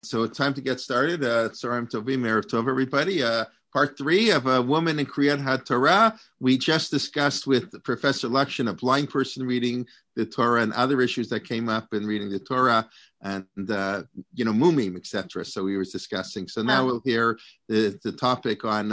So it's time to get started. Tzoraim Tovim, Erev Tov, everybody. Part 3 of A Woman in Kriyat HaTorah. We just discussed with Professor Lakshan a blind person reading the Torah and other issues that came up in reading the Torah and, mumim, etc. So we were discussing. So now we'll hear the topic on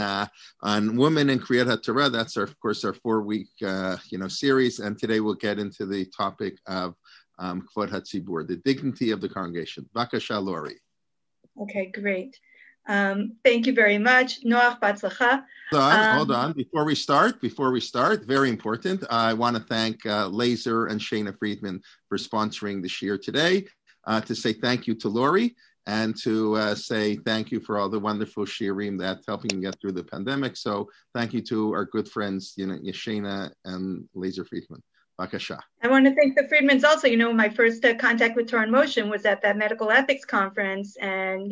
women in Kriyat HaTorah. That's, of course, our 4-week, series. And today we'll get into the topic of Kvod HaTzibur, the dignity of the congregation. Bakasha, Lori. Okay, great. Thank you very much. Noach Batzlacha. Hold on. Before we start, very important, I want to thank Laser and Shana Friedman for sponsoring the shiur today, to say thank you to Lori, and to say thank you for all the wonderful shiurim that's helping get through the pandemic. So thank you to our good friends, Shana and Laser Friedman. Bakasha. I want to thank the Friedmans also. My first contact with Torah in Motion was at that medical ethics conference, and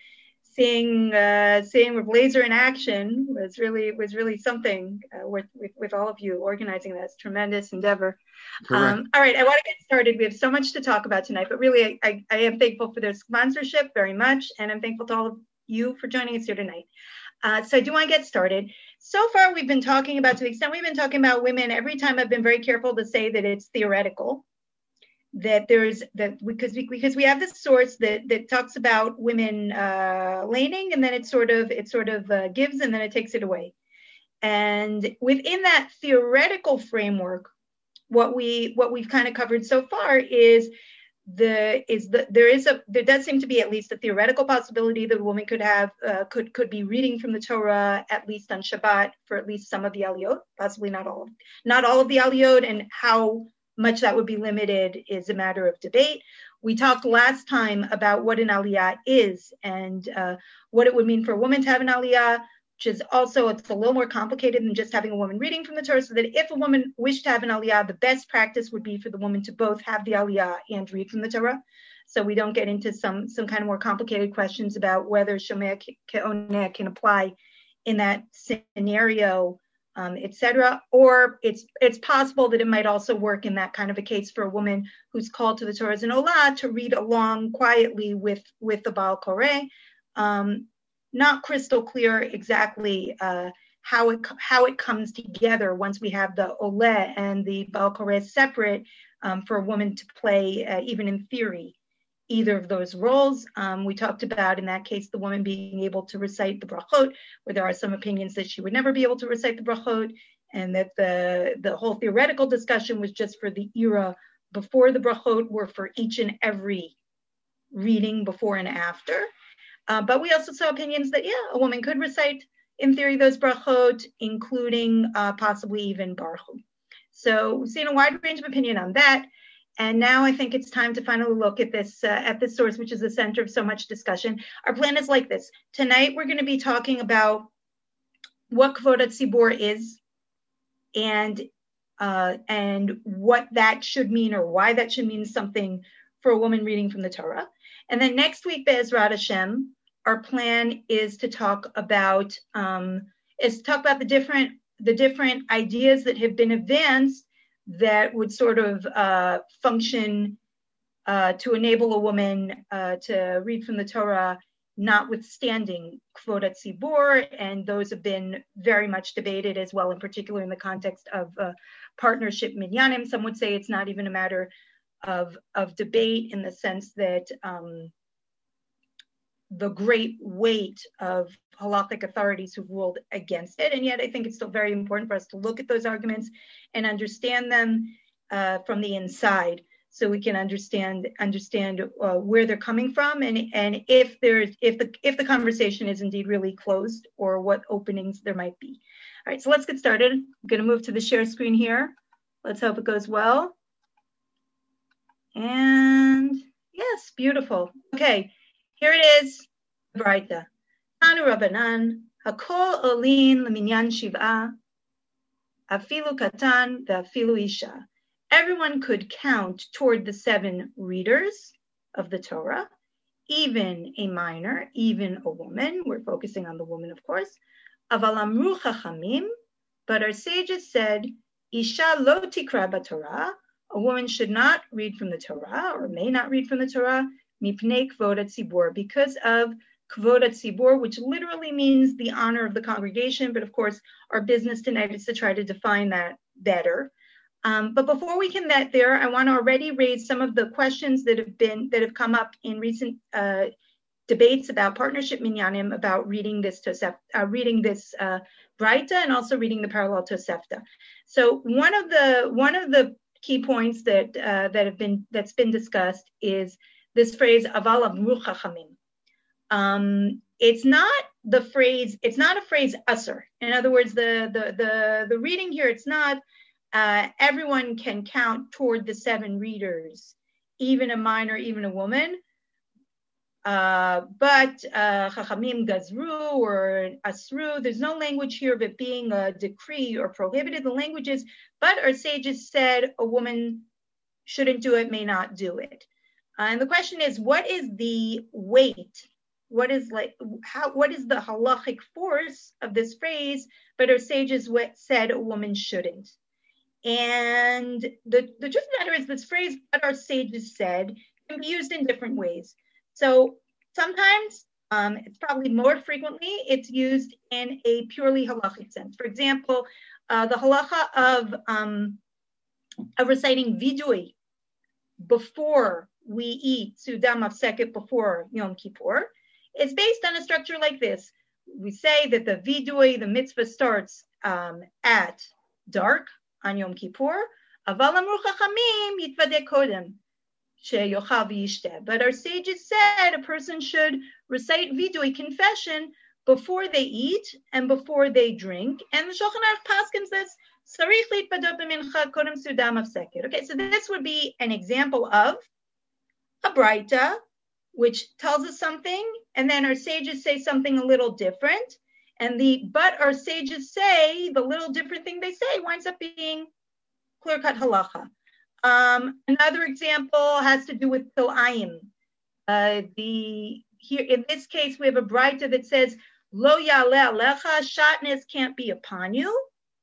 seeing Rav Laser in action was really something. With all of you organizing that, it's a tremendous endeavor. All right, I want to get started. We have so much to talk about tonight, but really, I am thankful for their sponsorship very much, and I'm thankful to all of you for joining us here tonight. So I do want to get started. So far, we've been talking about, to the extent we've been talking about women, every time I've been very careful to say that it's theoretical, that because we have this source that talks about women laning, and then it sort of gives, and then it takes it away. And within that theoretical framework, what we've kind of covered so far is there does seem to be at least a theoretical possibility that a woman could be reading from the Torah at least on Shabbat for at least some of the aliyot, possibly not all of the aliyot, and how much that would be limited is a matter of debate. We talked last time about what an aliyah is and what it would mean for a woman to have an aliyah, which is also, it's a little more complicated than just having a woman reading from the Torah, so that if a woman wished to have an aliyah, the best practice would be for the woman to both have the aliyah and read from the Torah. So we don't get into some kind of more complicated questions about whether Shomea Ke'oneh can apply in that scenario, etc. Or it's possible that it might also work in that kind of a case for a woman who's called to the Torah as an olah to read along quietly with the Baal Koreh. Not crystal clear exactly how it comes together once we have the Oleh and the Baal Koreh separate for a woman to play, even in theory, either of those roles. We talked about, in that case, the woman being able to recite the brachot, where there are some opinions that she would never be able to recite the brachot, and that the whole theoretical discussion was just for the era before the brachot, were for each and every reading before and after. But we also saw opinions that, a woman could recite, in theory, those brachot, including possibly even Baruch Hu. So we've seen a wide range of opinion on that. And now I think it's time to finally look at this source, which is the center of so much discussion. Our plan is like this. Tonight, we're going to be talking about what Kvod HaTzibur is and what that should mean, or why that should mean something for a woman reading from the Torah. And then next week, Be'ezrat Hashem, our plan is to talk about the different ideas that have been advanced that would sort of function to enable a woman to read from the Torah, notwithstanding Kvod HaTzibur, and those have been very much debated as well, in particular in the context of partnership minyanim. Some would say it's not even a matter of debate, in the sense that the great weight of halakhic authorities who've ruled against it. And yet I think it's still very important for us to look at those arguments and understand them from the inside, so we can understand where they're coming from, and if the conversation is indeed really closed, or what openings there might be. All right, so let's get started. I'm going to move to the share screen here. Let's hope it goes well. And yes, beautiful. Okay, here it is. Braita. Tanu Rabbanan, Hakol Olin Leminyan Shiv'a, Afilu Katan Ve'afilu Isha. Everyone could count toward the 7 readers of the Torah, even a minor, even a woman. We're focusing on the woman, of course. Aval Amru Chachamim, but our sages said, Isha lo tikra b'Torah, a woman should not read from the Torah, or may not read from the Torah, mipnei kvod hatzibur, because of kvod hatzibur, which literally means the honor of the congregation. But of course, our business tonight is to try to define that better. But before we can get there, I want to already raise some of the questions that have come up in recent debates about partnership minyanim, about reading this Braita, and also reading the parallel Tosefta. So one of the key points that's been discussed is this phrase aval amru chachamim. It's not a phrase usher. In other words, the reading here, it's not everyone can count toward the 7 readers, even a minor, even a woman. But chachamim gazru or asru, there's no language here of it being a decree or prohibited. The language is, but our sages said a woman shouldn't do it, may not do it. And the question is, what is the weight? What is the halachic force of this phrase? But our sages said a woman shouldn't. And the truth of the matter is, this phrase, what our sages said, can be used in different ways. So sometimes, it's probably more frequently, it's used in a purely halachic sense. For example, the halacha of reciting vidui before we eat Seudah Mafseket before Yom Kippur is based on a structure like this. We say that the vidui, the mitzvah, starts at dark on Yom Kippur. Aval amru chachamim yitvadeh kodem sheyochal v'yishteh. But our sages said a person should recite vidui, confession, before they eat and before they drink. And the Shulchan Aruch paskins this, sarich litvadot b'mincha kodem Seudah Mafseket. Okay, so this would be an example of a Braita, which tells us something, and then our sages say something a little different. But our sages say the little different thing they say winds up being clear-cut halacha. Another example has to do with Kilayim. Here in this case, we have a Braita that says, Lo ya'aleh alecha, shatnez can't be upon you.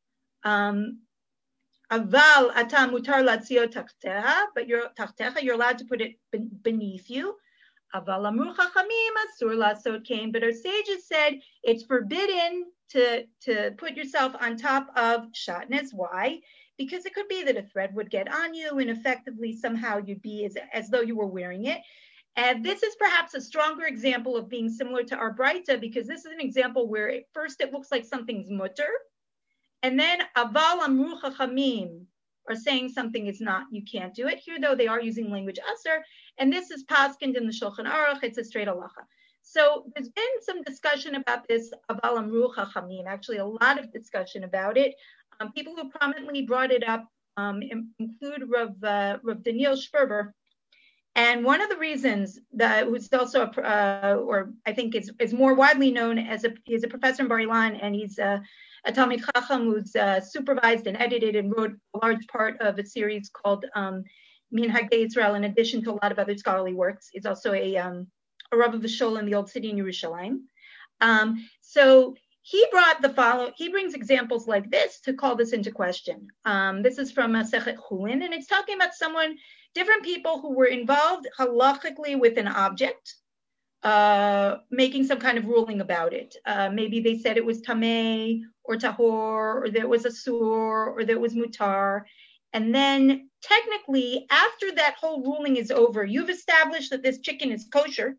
Aval ata mutar latzio tachteha, but you're allowed to put it beneath you. Aval amru chachamim asur lasot kain, but our sages said it's forbidden to put yourself on top of shatnez. Why? Because it could be that a thread would get on you, and effectively somehow you'd be as though you were wearing it. And this is perhaps a stronger example of being similar to our Braita, because this is an example where at first it looks like something's mutter, and then aval amru chachamim are saying something is not, you can't do it. Here, though, they are using language aser, and this is paskind in the Shulchan Aruch. It's a straight halacha. So there's been some discussion about this aval amru chachamim, actually a lot of discussion about it. People who prominently brought it up include Rav Daniel Schwerber. And one of the reasons that who's also, or I think is more widely known as he's a professor in Bar Ilan, and he's a Talmid Chacham who's supervised and edited and wrote a large part of a series called Minhagei Yisrael, in addition to a lot of other scholarly works. He's also a Rav of the Shul in the Old City in Yerushalayim. So he brings examples like this to call this into question. This is from Masechet Chulin, and it's talking about different people who were involved halachically with an object, making some kind of ruling about it. Maybe they said it was tameh or tahor, or there was asur, or there was mutar. And then technically, after that whole ruling is over, you've established that this chicken is kosher.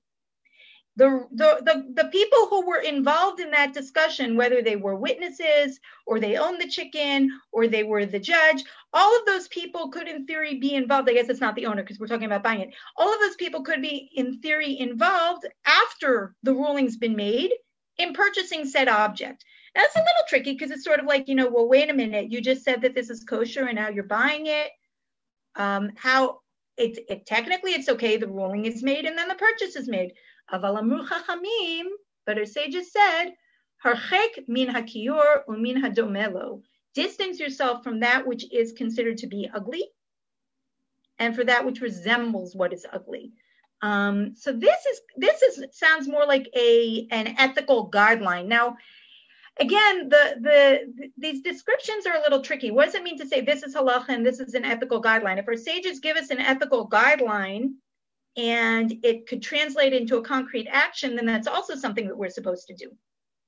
The people who were involved in that discussion, whether they were witnesses or they owned the chicken or they were the judge, all of those people could in theory be involved. I guess it's not the owner because we're talking about buying it. All of those people could be in theory involved after the ruling's been made in purchasing said object. Now, that's a little tricky because it's sort of like, well, wait a minute, you just said that this is kosher and now you're buying it. Technically it's okay, the ruling is made and then the purchase is made. Aval amru chachamim, but our sages said, harchek min hakiyor umin hadomelo. Distance yourself from that which is considered to be ugly, and for that which resembles what is ugly. So this sounds more like an ethical guideline. Now, again, these descriptions are a little tricky. What does it mean to say this is halacha and this is an ethical guideline? If our sages give us an ethical guideline, and it could translate into a concrete action, then that's also something that we're supposed to do.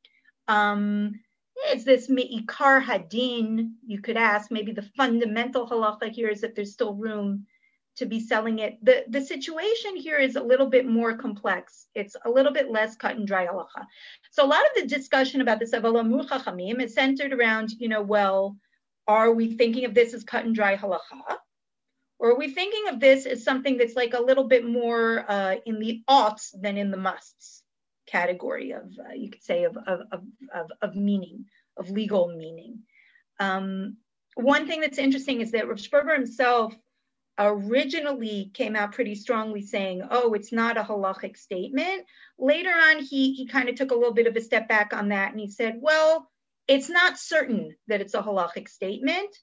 Is this me'ikar hadin? You could ask, maybe the fundamental halacha here is that there's still room to be selling it. The situation here is a little bit more complex. It's a little bit less cut and dry halacha. So a lot of the discussion about this Aval Amru Chachamim is centered around, well, are we thinking of this as cut and dry halacha? Or are we thinking of this as something that's like a little bit more in the oughts than in the musts category of, you could say, of meaning, of legal meaning? One thing that's interesting is that Rav Sperber himself originally came out pretty strongly saying, oh, it's not a halachic statement. Later on, he kind of took a little bit of a step back on that, and he said, well, it's not certain that it's a halachic statement.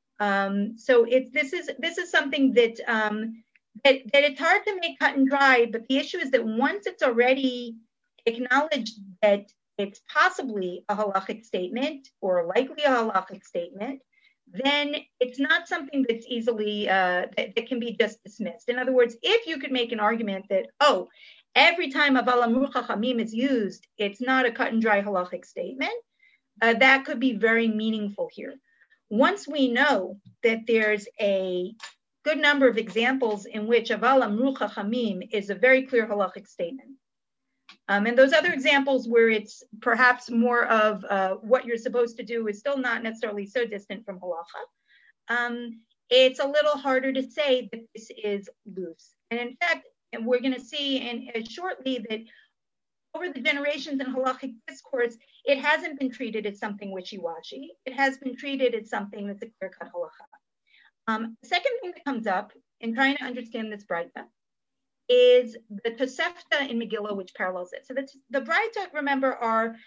So this is something that it's hard to make cut and dry, but the issue is that once it's already acknowledged that it's possibly a halachic statement or likely a halachic statement, then it's not something that's easily, that can be just dismissed. In other words, if you could make an argument that, oh, every time Aval Amru Chachamim is used, it's not a cut and dry halachic statement, that could be very meaningful here. Once we know that there's a good number of examples in which Aval Amru Chachamim is a very clear halachic statement, and those other examples where it's perhaps more of what you're supposed to do is still not necessarily so distant from halacha, it's a little harder to say that this is loose. And in fact, we're going to see shortly that over the generations in halachic discourse, it hasn't been treated as something wishy-washy. It has been treated as something that's a clear-cut halacha. The second thing that comes up in trying to understand this Braita is the Tosefta in Megillah, which parallels it. So the Braita, remember, are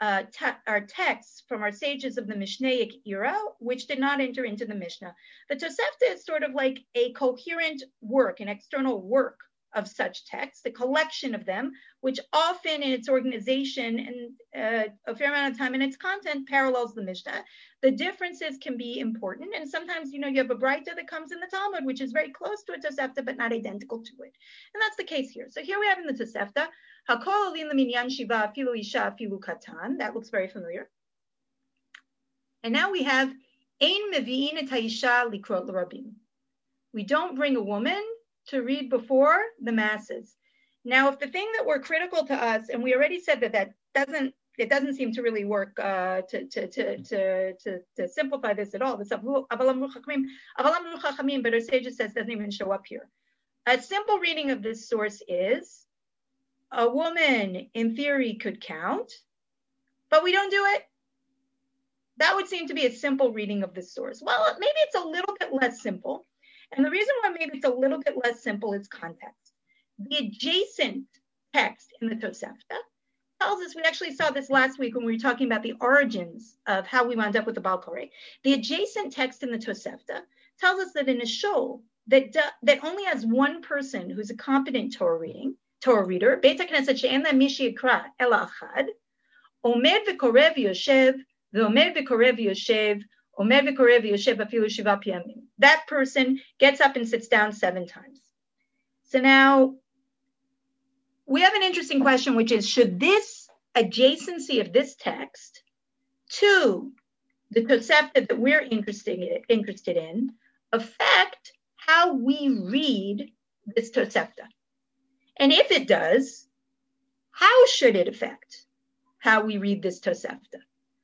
texts from our sages of the Mishnaic era, which did not enter into the Mishnah. The Tosefta is sort of like a coherent work, an external work of such texts, a collection of them, which often in its organization and a fair amount of time in its content parallels the Mishnah. The differences can be important, and sometimes you have a Braita that comes in the Talmud, which is very close to a Tosefta, but not identical to it. And that's the case here. So here we have in the Tosefta, Hakol Olin Leminyan Shiva Afilu Isha Afilu Katan. That looks very familiar. And now we have Ein Mevi'in Et Ha'isha Likrot L'Rabim. We don't bring a woman to read before the masses. Now, if the thing that were critical to us, and we already said that it doesn't seem to really work to simplify this at all. This Aval Amru Chachamim, but our sages says doesn't even show up here. A simple reading of this source is a woman in theory could count, but we don't do it. That would seem to be a simple reading of this source. Well, maybe it's a little bit less simple. And the reason why maybe it's a little bit less simple is context. The adjacent text in the Tosefta tells us, we actually saw this last week when we were talking about the origins of how we wound up with the Baal Koreh. The adjacent text in the Tosefta tells us that in a shul that only has one person who's a competent Torah reader, Beit HaKnesset she'en la mi sheyikra ela achad, omed v'korev yoshev, v'omed v'korev yoshev, that person gets up and sits down 7 times. So now we have an interesting question, which is, should this adjacency of this text to the Tosefta that we're interested in affect how we read this Tosefta? And if it does, how should it affect how we read this Tosefta?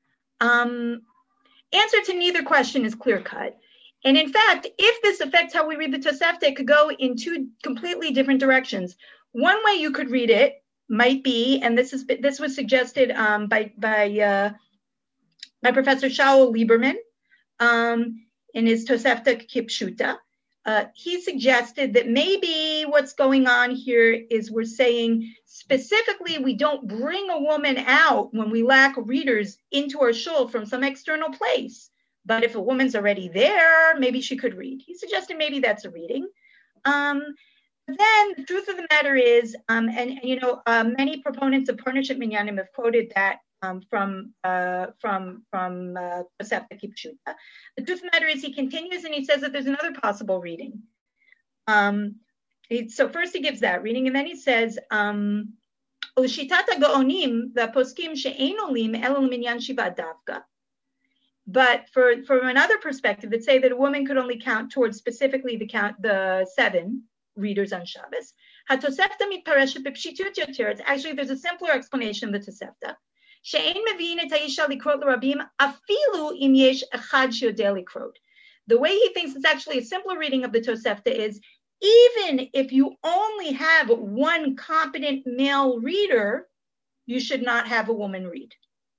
Answer to neither question is clear-cut. And in fact, if this affects how we read the Tosefta, it could go in 2 completely different directions. One way you could read it might be, and this was suggested by Professor Shaul Lieberman in his Tosefta Kipshuta. He suggested that maybe what's going on here is we're saying specifically we don't bring a woman out when we lack readers into our shul from some external place. But if a woman's already there, maybe she could read. He suggested maybe that's a reading. Then the truth of the matter is, many proponents of partnership minyanim have quoted that from Tosefta Kipshuta. The truth of the matter is he continues and he says that there's another possible reading. And So first he gives that reading, and then he says, "Ushitat ha'gaonim v'poskim she'ein olim elo l'minyan shiva davka." But from another perspective, it say that a woman could only count towards specifically the 7 readers on Shabbos. HaTosefta mitpareshet b'pshitut yoter. It's actually, there's a simpler explanation of the Tosefta. She'ein mevi'in et ha'isha likrot l'rabim afilu im yesh echad she'odeh likrot. The way he thinks it's actually a simpler reading of the Tosefta is, even if you only have one competent male reader, you should not have a woman read.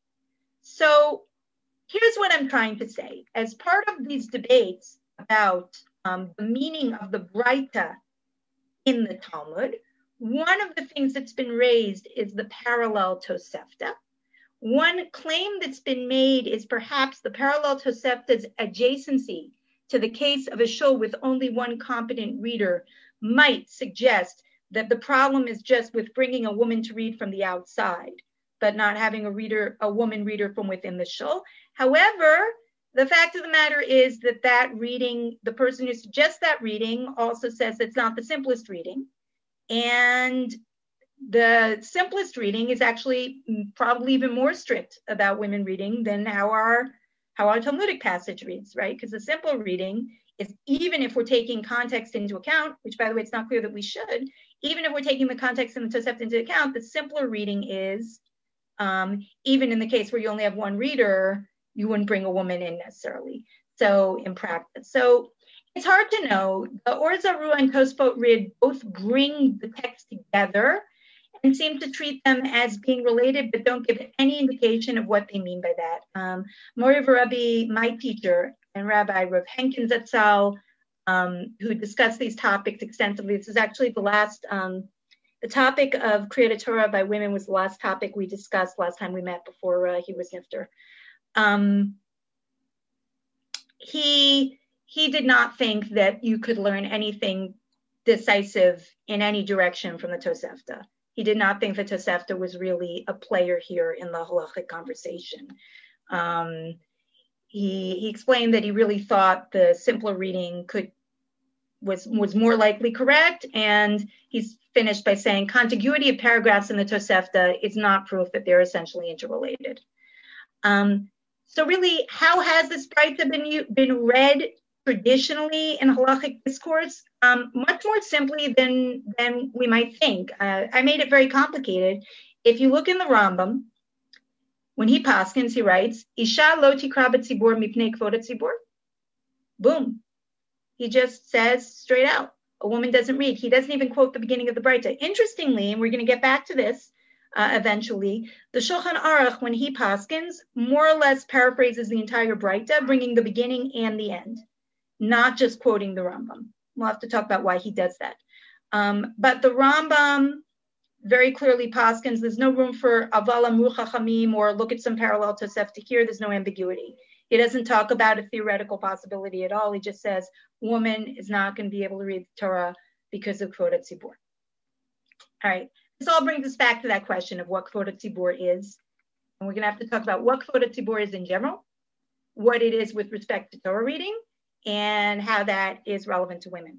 So here's what I'm trying to say. As part of these debates about the meaning of the Breita in the Talmud, one of the things that's been raised is the parallel Tosefta. One claim that's been made is perhaps the parallel Tosefta's adjacency to the case of a shul with only one competent reader might suggest that the problem is just with bringing a woman to read from the outside, but not having a woman reader from within the shul. However, the fact of the matter is that reading, the person who suggests that reading also says it's not the simplest reading. And the simplest reading is actually probably even more strict about women reading than how our Talmudic passage reads, right? Because the simple reading is, even if we're taking context into account, which by the way, it's not clear that we should, even if we're taking the context in the Tosefta into account, the simpler reading is, even in the case where you only have one reader, you wouldn't bring a woman in necessarily. So in practice, so it's hard to know. The Or Zarua and Tosfot Rid both bring the text together and seem to treat them as being related, but don't give any indication of what they mean by that. Mori Varabi, my teacher, and Rabbi Rav Henkin Zatzal, who discussed these topics extensively. This is actually the last, the topic of Kriyat Torah by women was the last topic we discussed last time we met before he was nifter. He did not think that you could learn anything decisive in any direction from the Tosefta. He did not think the Tosefta was really a player here in the halachic conversation. He explained that he really thought the simpler reading was more likely correct, and he's finished by saying contiguity of paragraphs in the Tosefta is not proof that they're essentially interrelated. So really, how has this Breita been read traditionally in halachic discourse? Much more simply than we might think. I made it very complicated. If you look in the Rambam, when he paskins, he writes, Isha lo tikra b'tzibur mipnei kvod hatzibur. Boom. He just says straight out, a woman doesn't read. He doesn't even quote the beginning of the Breita. Interestingly, and we're going to get back to this eventually, the Shulchan Aruch, when he paskins, more or less paraphrases the entire Breita, bringing the beginning and the end, not just quoting the Rambam. We'll have to talk about why he does that. But the Rambam very clearly paskins, there's no room for aval amru chachamim or look at some parallel Tosefta here. There's no ambiguity. He doesn't talk about a theoretical possibility at all. He just says woman is not going to be able to read the Torah because of kvod hatzibur. All right. This all brings us back to that question of what kvod hatzibur is. And we're going to have to talk about what kvod hatzibur is in general, what it is with respect to Torah reading, and how that is relevant to women.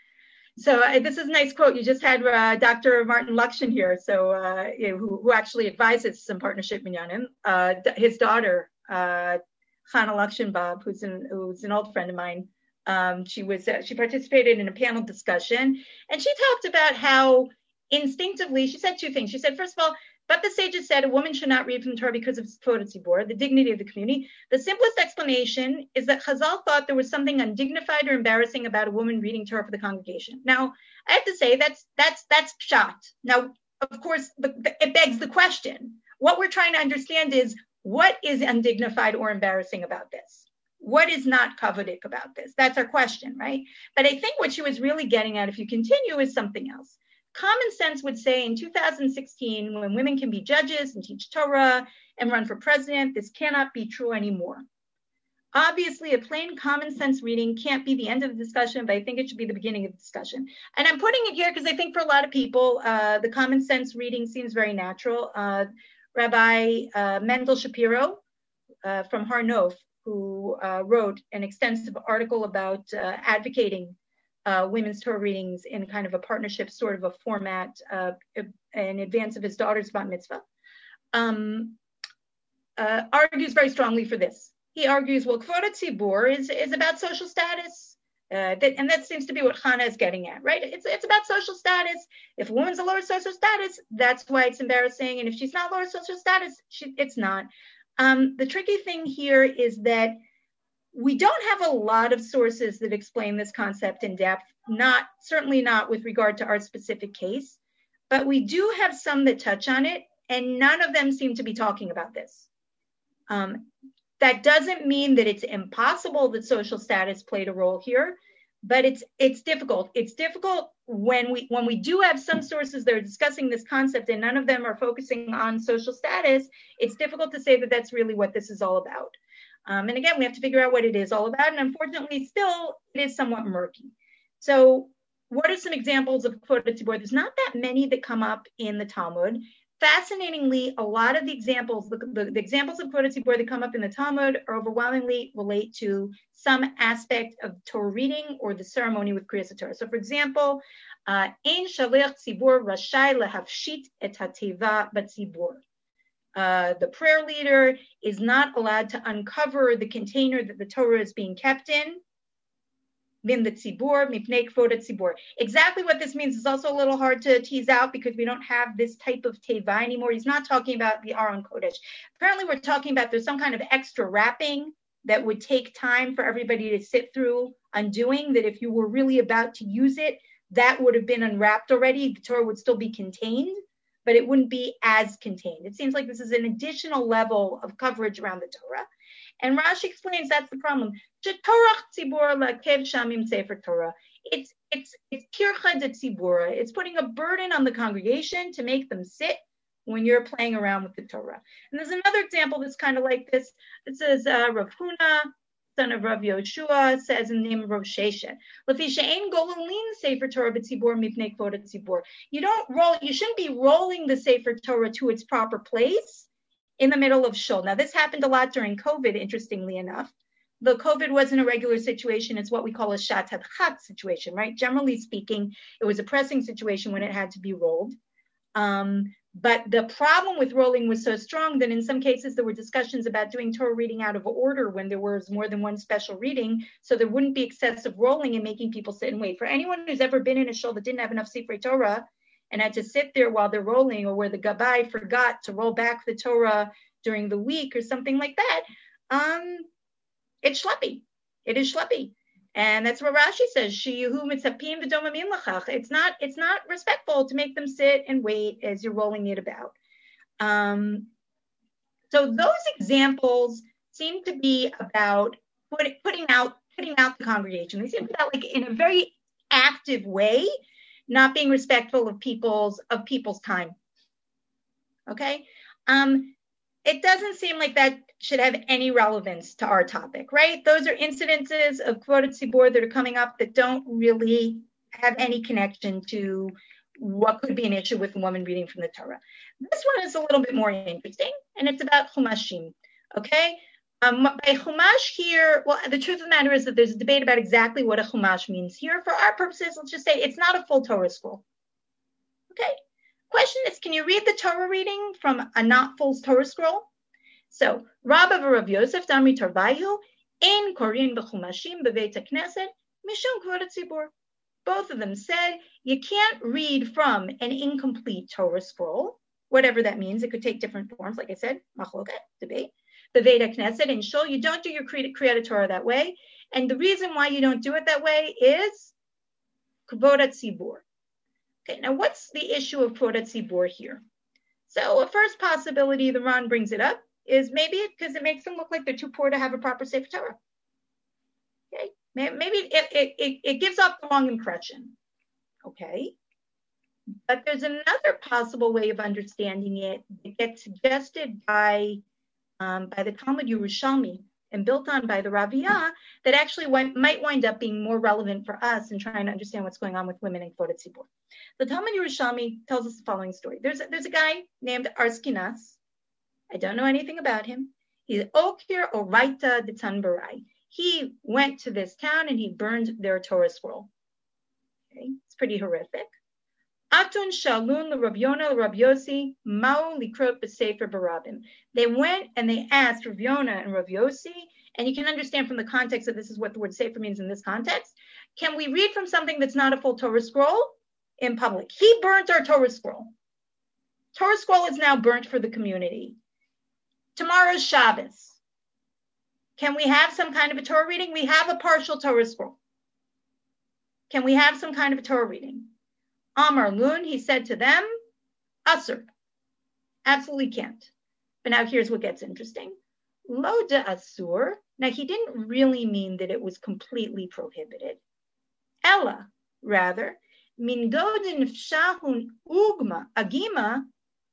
So this is a nice quote. You just had Dr. Martin Lakshin here, so who actually advises some partnership minyanim. His daughter, Chana Lakshin Bab, who's an old friend of mine. She participated in a panel discussion, and she talked about how instinctively, she said 2 things. She said, first of all, but the sages said a woman should not read from the Torah because of kvod hatzibur, the dignity of the community. The simplest explanation is that Chazal thought there was something undignified or embarrassing about a woman reading Torah for the congregation. Now, I have to say that's pshat. Now, of course, it begs the question. What we're trying to understand is what is undignified or embarrassing about this? What is not kavodic about this? That's our question, right? But I think what she was really getting at, if you continue, is something else. Common sense would say in 2016, when women can be judges and teach Torah and run for president, this cannot be true anymore. Obviously, a plain common sense reading can't be the end of the discussion, but I think it should be the beginning of the discussion. And I'm putting it here because I think for a lot of people, the common sense reading seems very natural. Rabbi Mendel Shapiro from Har Nof, who wrote an extensive article about advocating women's Torah readings in kind of a partnership sort of a format in advance of his daughter's bat mitzvah, argues very strongly for this. He argues, well, Kvod HaTzibur is about social status. And that seems to be what Chana is getting at, right? It's about social status. If a woman's a lower social status, that's why it's embarrassing. And if she's not lower social status, it's not. The tricky thing here is that we don't have a lot of sources that explain this concept in depth, certainly not with regard to our specific case, but we do have some that touch on it, and none of them seem to be talking about this. That doesn't mean that it's impossible that social status played a role here, but it's difficult. It's difficult when we do have some sources that are discussing this concept and none of them are focusing on social status. It's difficult to say that that's really what this is all about. And again, we have to figure out what it is all about. And unfortunately, still, it is somewhat murky. So what are some examples of Kvod HaTzibur? There's not that many that come up in the Talmud. Fascinatingly, a lot of the examples, the examples of Kvod HaTzibur that come up in the Talmud are overwhelmingly relate to some aspect of Torah reading or the ceremony with Kriyas Torah. So for example, Ein Shaliach Tzibur Rashai Lehavshit Et HaTeva Batzibur. The prayer leader is not allowed to uncover the container that the Torah is being kept in. Min the tzibur, mipnei kvod tzibur. Exactly what this means is also a little hard to tease out because we don't have this type of teva anymore. He's not talking about the Aron Kodesh. Apparently we're talking about there's some kind of extra wrapping that would take time for everybody to sit through undoing, that if you were really about to use it, that would have been unwrapped already. The Torah would still be contained, but it wouldn't be as contained. It seems like this is an additional level of coverage around the Torah. And Rashi explains that's the problem. It's kircha de tzibura. It's putting a burden on the congregation to make them sit when you're playing around with the Torah. And there's another example that's kind of like this. It says Rav Huna, son of Rav Yoshua, says in the name of Rav Sheshet, you shouldn't be rolling the Sefer Torah to its proper place in the middle of shul. Now, this happened a lot during COVID, interestingly enough. The COVID wasn't a regular situation. It's what we call a shat hadchat situation, right? Generally speaking, it was a pressing situation when it had to be rolled. But the problem with rolling was so strong that in some cases there were discussions about doing Torah reading out of order when there was more than one special reading, so there wouldn't be excessive rolling and making people sit and wait. For anyone who's ever been in a shul that didn't have enough Sifrei Torah and had to sit there while they're rolling, or where the Gabbai forgot to roll back the Torah during the week or something like that, it's schleppy. It is schleppy. And that's what Rashi says. It's not respectful to make them sit and wait as you're rolling it about. So those examples seem to be about putting out the congregation. They seem to be about like in a very active way, not being respectful of people's time. Okay. It doesn't seem like that should have any relevance to our topic, right? Those are incidences of Kvod HaTzibur that are coming up that don't really have any connection to what could be an issue with a woman reading from the Torah. This one is a little bit more interesting, and it's about Chumashim, okay? By Chumash here, well, the truth of the matter is that there's a debate about exactly what a Chumash means here. For our purposes, let's just say it's not a full Torah scroll, okay? Question is, can you read the Torah reading from a not full Torah scroll? So, Rabba Rav Yosef Damri Tarvayu in Korin b'Chumashim b'Beit HaKnesset Mishum Kvod HaTzibur. Both of them said you can't read from an incomplete Torah scroll, whatever that means. It could take different forms, like I said, machloket, debate. B'Beit HaKnesset in Shul, you don't do your Kriyat Torah that way, and the reason why you don't do it that way is Kvod HaTzibur. Okay, now what's the issue of Kvod HaTzibur here? So a first possibility, the Ran brings it up, is maybe because it makes them look like they're too poor to have a proper Sefer Torah. Okay, maybe it gives off the wrong impression. Okay, but there's another possible way of understanding it that gets suggested by the Talmud Yerushalmi and built on by the Raviyah that actually might wind up being more relevant for us in trying to understand what's going on with women in Kvod HaTzibur. The Talmud Yerushalmi tells us the following story. There's a guy named Arskinas. I don't know anything about him. He's Okir Oraita de Tanbarai. He went to this town and he burned their Torah scroll. Okay, it's pretty horrific. Atun shalun Rav Yona Rav Yossi ma'u likrot b'sefer barabim. They went and they asked Rav Yona and Rav Yossi, and you can understand from the context that this is what the word sefer means in this context. Can we read from something that's not a full Torah scroll in public? He burnt our Torah scroll. Torah scroll is now burnt for the community. Tomorrow's Shabbos. Can we have some kind of a Torah reading? We have a partial Torah scroll. Can we have some kind of a Torah reading? Amar Lun, he said to them, Asur. Absolutely can't. But now here's what gets interesting. Lo de Asur. Now he didn't really mean that it was completely prohibited. Ella, rather, min godin fshahun ugma agima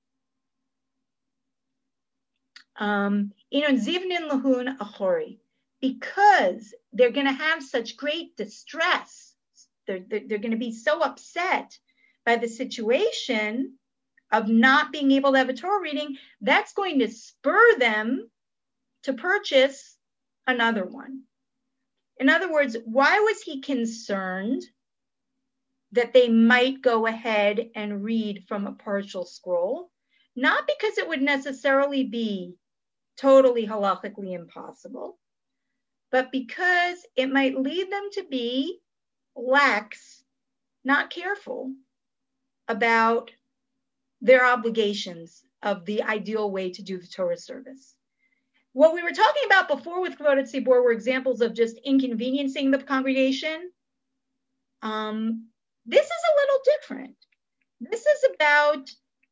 inon zivnin lahun achori, because they're going to have such great distress. They're going to be so upset by the situation of not being able to have a Torah reading. That's going to spur them to purchase another one. In other words, why was he concerned that they might go ahead and read from a partial scroll? Not because it would necessarily be totally halachically impossible, but because it might lead them to be lax, not careful about their obligations of the ideal way to do the Torah service. What we were talking about before with Kvod Tzibor were examples of just inconveniencing the congregation. This is a little different. This is about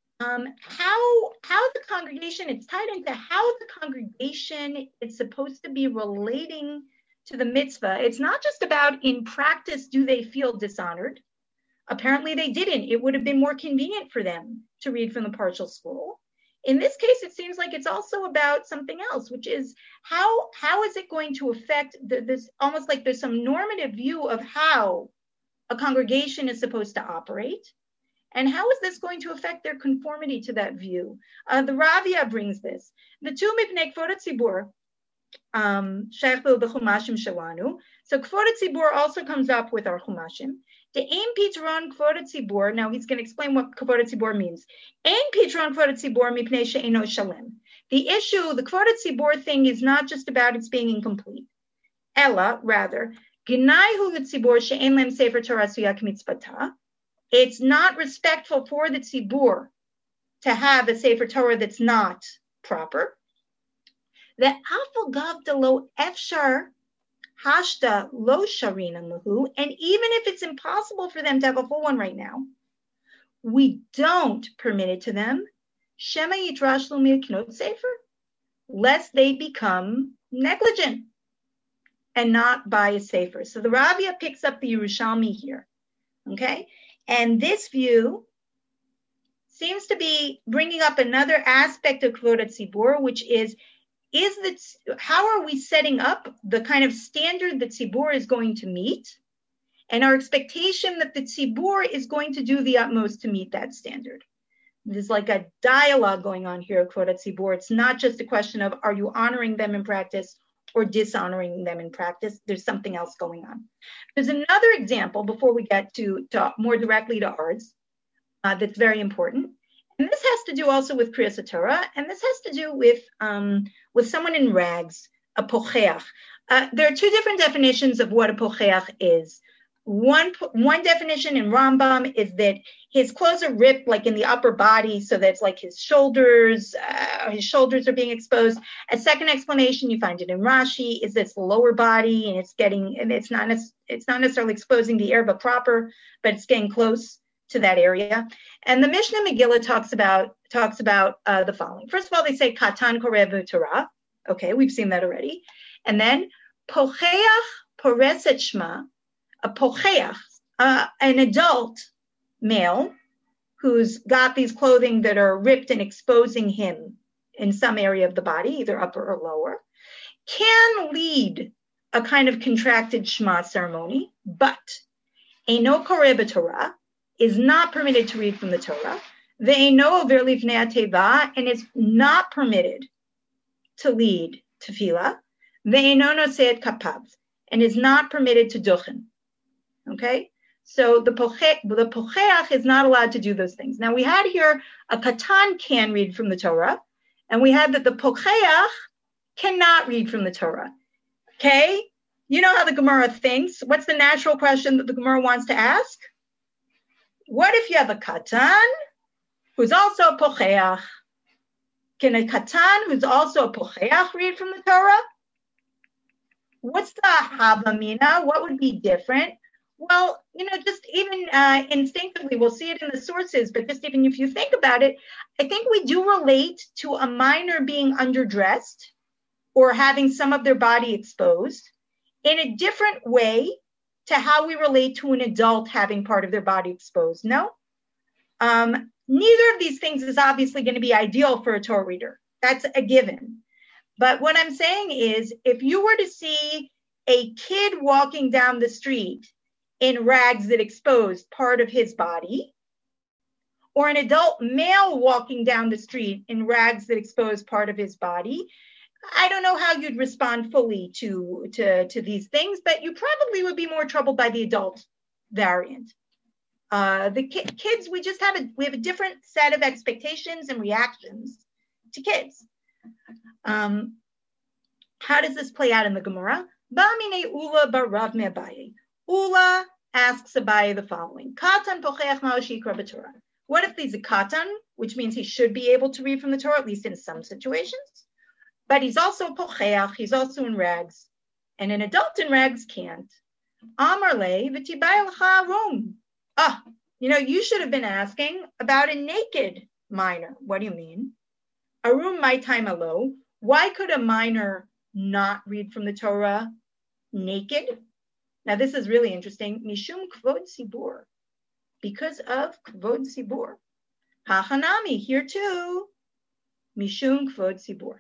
how the congregation, it's tied into how the congregation is supposed to be relating to the mitzvah. It's not just about in practice, do they feel dishonored? Apparently they didn't. It would have been more convenient for them to read from the partial scroll. In this case, it seems like it's also about something else, which is how is it going to affect this, almost like there's some normative view of how a congregation is supposed to operate. And how is this going to affect their conformity to that view? The Ravia brings this. The two mipnei Kvod Tzibor, shaykh b'chumashim shelanu. So Kvod Tzibor also comes up with our chumashim. The Ein Pitron Kvod Tzibor. Now he's going to explain what Kvod Tzibor means. Ein Pitron Kvod Tzibor mipnei she'eino shalem. The issue, the Kvod Tzibor thing, is not just about its being incomplete. Ella, rather, Gnaihu l'tzibor she'en lem sefer Torah suyak mitzvata. It's not respectful for the tzibur to have a sefer Torah that's not proper. The afal gav de lo efshar hashta lo sharinan lahu, and even if it's impossible for them to have a full one right now, we don't permit it to them. Shema yidrash lo miknot sefer, lest they become negligent and not buy a sefer. So the Ravia picks up the Yerushalmi here, okay? And this view seems to be bringing up another aspect of Kvod Tzibor, which is how are we setting up the kind of standard that Tzibor is going to meet, and our expectation that the Tzibor is going to do the utmost to meet that standard. There's like a dialogue going on here at Kvod Tzibor. It's not just a question of, are you honoring them in practice or dishonoring them in practice? There's something else going on. There's another example before we get to more directly to ours that's very important. And this has to do also with Kriyas Torah, and this has to do with someone in rags, a pocheach. There are two different definitions of what a pocheach is. One definition in Rambam is that his clothes are ripped like in the upper body, so that's like his shoulders are being exposed. A second explanation, you find it in Rashi, is this lower body, and it's not necessarily exposing the erva proper, but it's getting close to that area. And the Mishnah Megillah talks about the following. First of all, they say katan korev Torah. Okay, we've seen that already. And then pocheach poreset shma. A pocheach, an adult male who's got these clothing that are ripped and exposing him in some area of the body, either upper or lower, can lead a kind of contracted Shema ceremony, but Eino Koreh b'Torah is not permitted to read from the Torah. Ve'eino over lifnei teva, and is not permitted to lead tefillah. Ve'eino noseh et kapav, and is not permitted to duchen. Okay, So the pocheach is not allowed to do those things. Now we had here a katan can read from the Torah, and we had that the pocheach cannot read from the Torah. Okay? You know how the Gemara thinks. What's the natural question that the Gemara wants to ask? What if you have a katan who's also a pocheach? Can a katan who's also a pocheach read from the Torah? What's the havamina? What would be different? Well, just even instinctively, we'll see it in the sources, but just even if you think about it, I think we do relate to a minor being underdressed or having some of their body exposed in a different way to how we relate to an adult having part of their body exposed. No? Neither of these things is obviously going to be ideal for a Torah reader. That's a given. But what I'm saying is, if you were to see a kid walking down the street in rags that exposed part of his body, or an adult male walking down the street in rags that exposed part of his body, I don't know how you'd respond fully to these things, but you probably would be more troubled by the adult variant. The kids, we have a different set of expectations and reactions to kids. How does this play out in the Gemara? Ba'amine Ula barav me Abaye. Ula asks Abaye the following: Katan pocheach ma'oshikra b'Torah. What if he's a katan, which means he should be able to read from the Torah, at least in some situations, but he's also pocheach, he's also in rags, and an adult in rags can't. Amar le v'tibay l'cha arum. You should have been asking about a naked minor. What do you mean? Arum my time alo. Why could a minor not read from the Torah naked? Now this is really interesting. Mishum kvod sibur. Because of kvod sibur. Hachanami, here too. Mishum kvod sibur.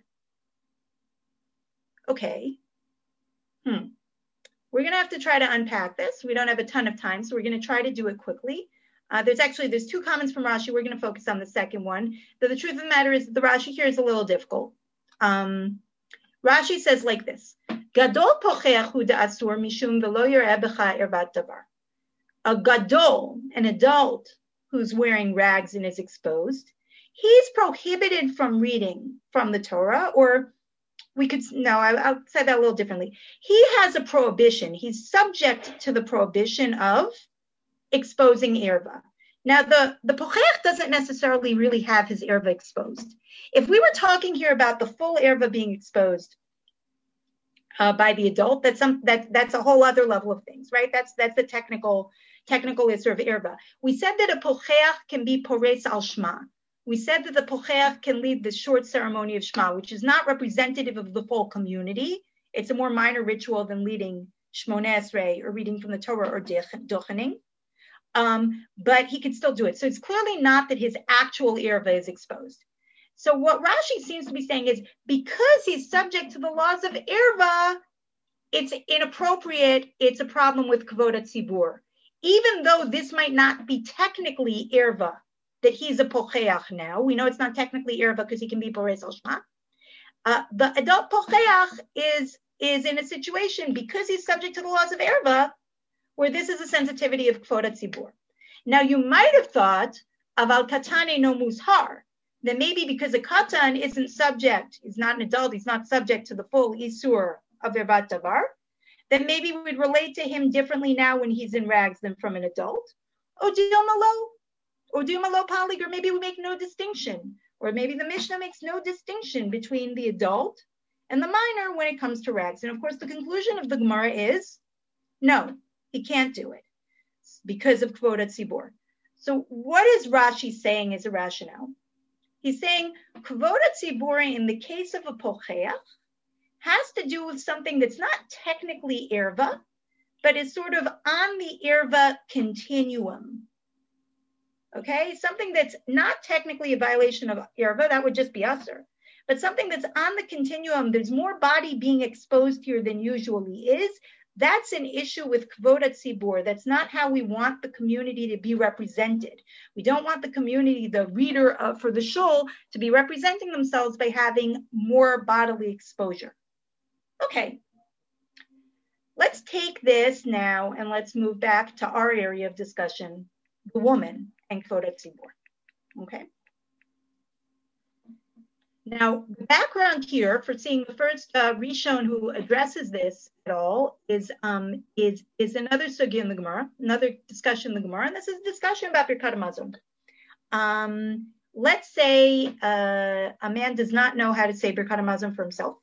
Okay. We're going to have to try to unpack this. We don't have a ton of time, so we're going to try to do it quickly. There's two comments from Rashi. We're going to focus on the second one. The truth of the matter is that the Rashi here is a little difficult. Rashi says like this: Gadol pocheach hu da'asur mishum v'lo yireh b'cha ervat davar. A gadol, an adult who's wearing rags and is exposed, he's prohibited from reading from the Torah, or I'll say that a little differently. He has a prohibition. He's subject to the prohibition of exposing erva. Now, the pocheach doesn't necessarily really have his erva exposed. If we were talking here about the full erva being exposed by the adult, that's a whole other level of things, right? That's the technical issue of erva. We said that a pocheach can be pores al shma. We said that the pocheach can lead the short ceremony of Shema, which is not representative of the full community. It's a more minor ritual than leading Shmoneh Esrei or reading from the Torah or Duchening. But he could still do it. So it's clearly not that his actual erva is exposed. So what Rashi seems to be saying is, because he's subject to the laws of erva, it's inappropriate. It's a problem with kavod hatzibur. Even though this might not be technically erva, that he's a pocheach now. We know it's not technically erva because he can be pores al shma. The adult pocheach is in a situation, because he's subject to the laws of erva, where this is a sensitivity of kavod hatzibur. Now you might have thought aval katane no mushar, that maybe because a katan is not an adult, he's not subject to the full isur of ervat davar, then maybe we'd relate to him differently now when he's in rags than from an adult. Or do malo polig, or maybe we make no distinction, or maybe the Mishnah makes no distinction between the adult and the minor when it comes to rags. And of course, the conclusion of the Gemara is, no, he can't do it because of kavod hatzibur. So what is Rashi saying as a rationale? He's saying kavod hatzibur in the case of a pocheach has to do with something that's not technically erva, but is sort of on the erva continuum. Okay, something that's not technically a violation of erva, that would just be usur, but something that's on the continuum, there's more body being exposed here than usually is, that's an issue with kavod hatzibur. That's not how we want the community to be represented. We don't want the community, the reader for the shul, to be representing themselves by having more bodily exposure. Okay. Let's take this now and let's move back to our area of discussion, the woman and Kvodat Tzibor. Okay. Now, the background here for seeing the first Rishon who addresses this at all is another sugya in the Gemara, another discussion in the Gemara, and this is a discussion about Birkat Hamazon. Let's say a man does not know how to say Birkat Hamazon for himself,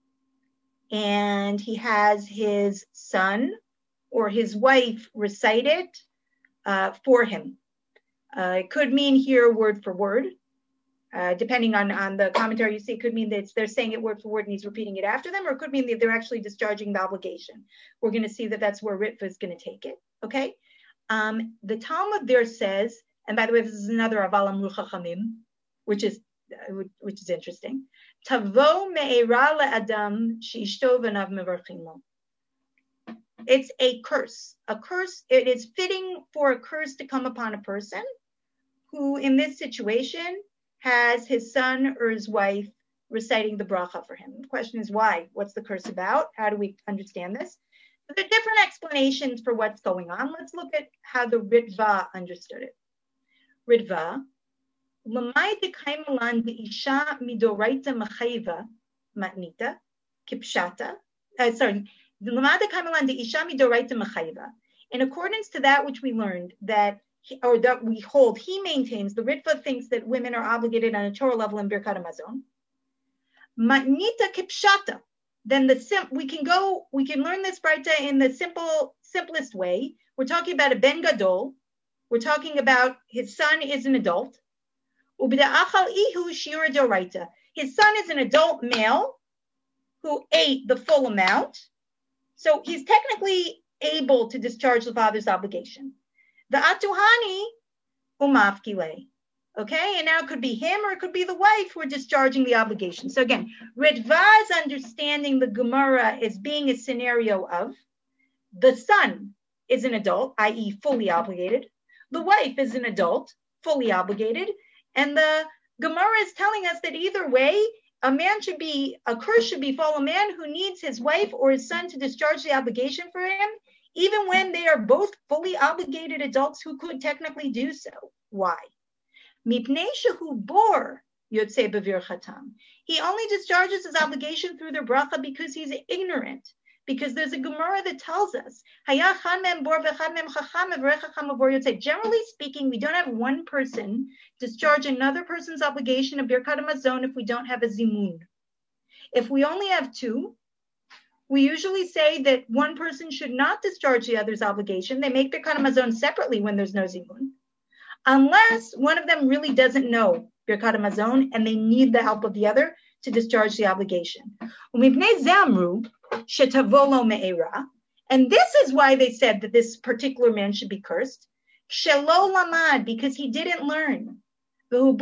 and he has his son or his wife recite it for him. It could mean here word for word. Depending on the commentary you see, it could mean that they're saying it word for word and he's repeating it after them, or it could mean that they're actually discharging the obligation. We're going to see that that's where Ritva is going to take it, okay? The Talmud there says, and by the way, this is another Aval Amru Chachamim, which is interesting. Tavo me'era le'adam she'ishto v'nav mevarchim lo. It's a curse. A curse, it is fitting for a curse to come upon a person who, in this situation, has his son or his wife reciting the bracha for him. The question is why? What's the curse about? How do we understand this? There are different explanations for what's going on. Let's look at how the Ritva understood it. Ritva, l'may dekaimalan de'isha midoraita machayva matnita kipshata. L'may dekaimalan de'isha midoraita machayva. In accordance to that which we learned that we hold, he maintains, the Ritva thinks that women are obligated on a Torah level in Birkat Hamazon. Matnita kipshata. Then we can learn this Braita in the simplest way. We're talking about a Ben Gadol. We're talking about his son is an adult. Ubida'achal ihu shira doraita. His son is an adult male who ate the full amount. So he's technically able to discharge the father's obligation. The atuhani umafkile. Okay, and now it could be him or it could be the wife who are discharging the obligation. So again, Ritva's understanding the Gemara as being a scenario of the son is an adult, i.e. fully obligated. The wife is an adult, fully obligated. And the Gemara is telling us that either way, a curse should befall a man who needs his wife or his son to discharge the obligation for him, even when they are both fully obligated adults who could technically do so. Why? Mipnei shehu bor yotzei b'vir chatam. He only discharges his obligation through the bracha because he's ignorant. Because there's a Gemara that tells us, generally speaking, we don't have one person discharge another person's obligation of Birkat Hamazon if we don't have a zimun. If we only have two, we usually say that one person should not discharge the other's obligation. They make Birkat Hamazon separately when there's no zimun, unless one of them really doesn't know Birkat Hamazon and they need the help of the other to discharge the obligation. And this is why they said that this particular man should be cursed. Because he didn't learn. He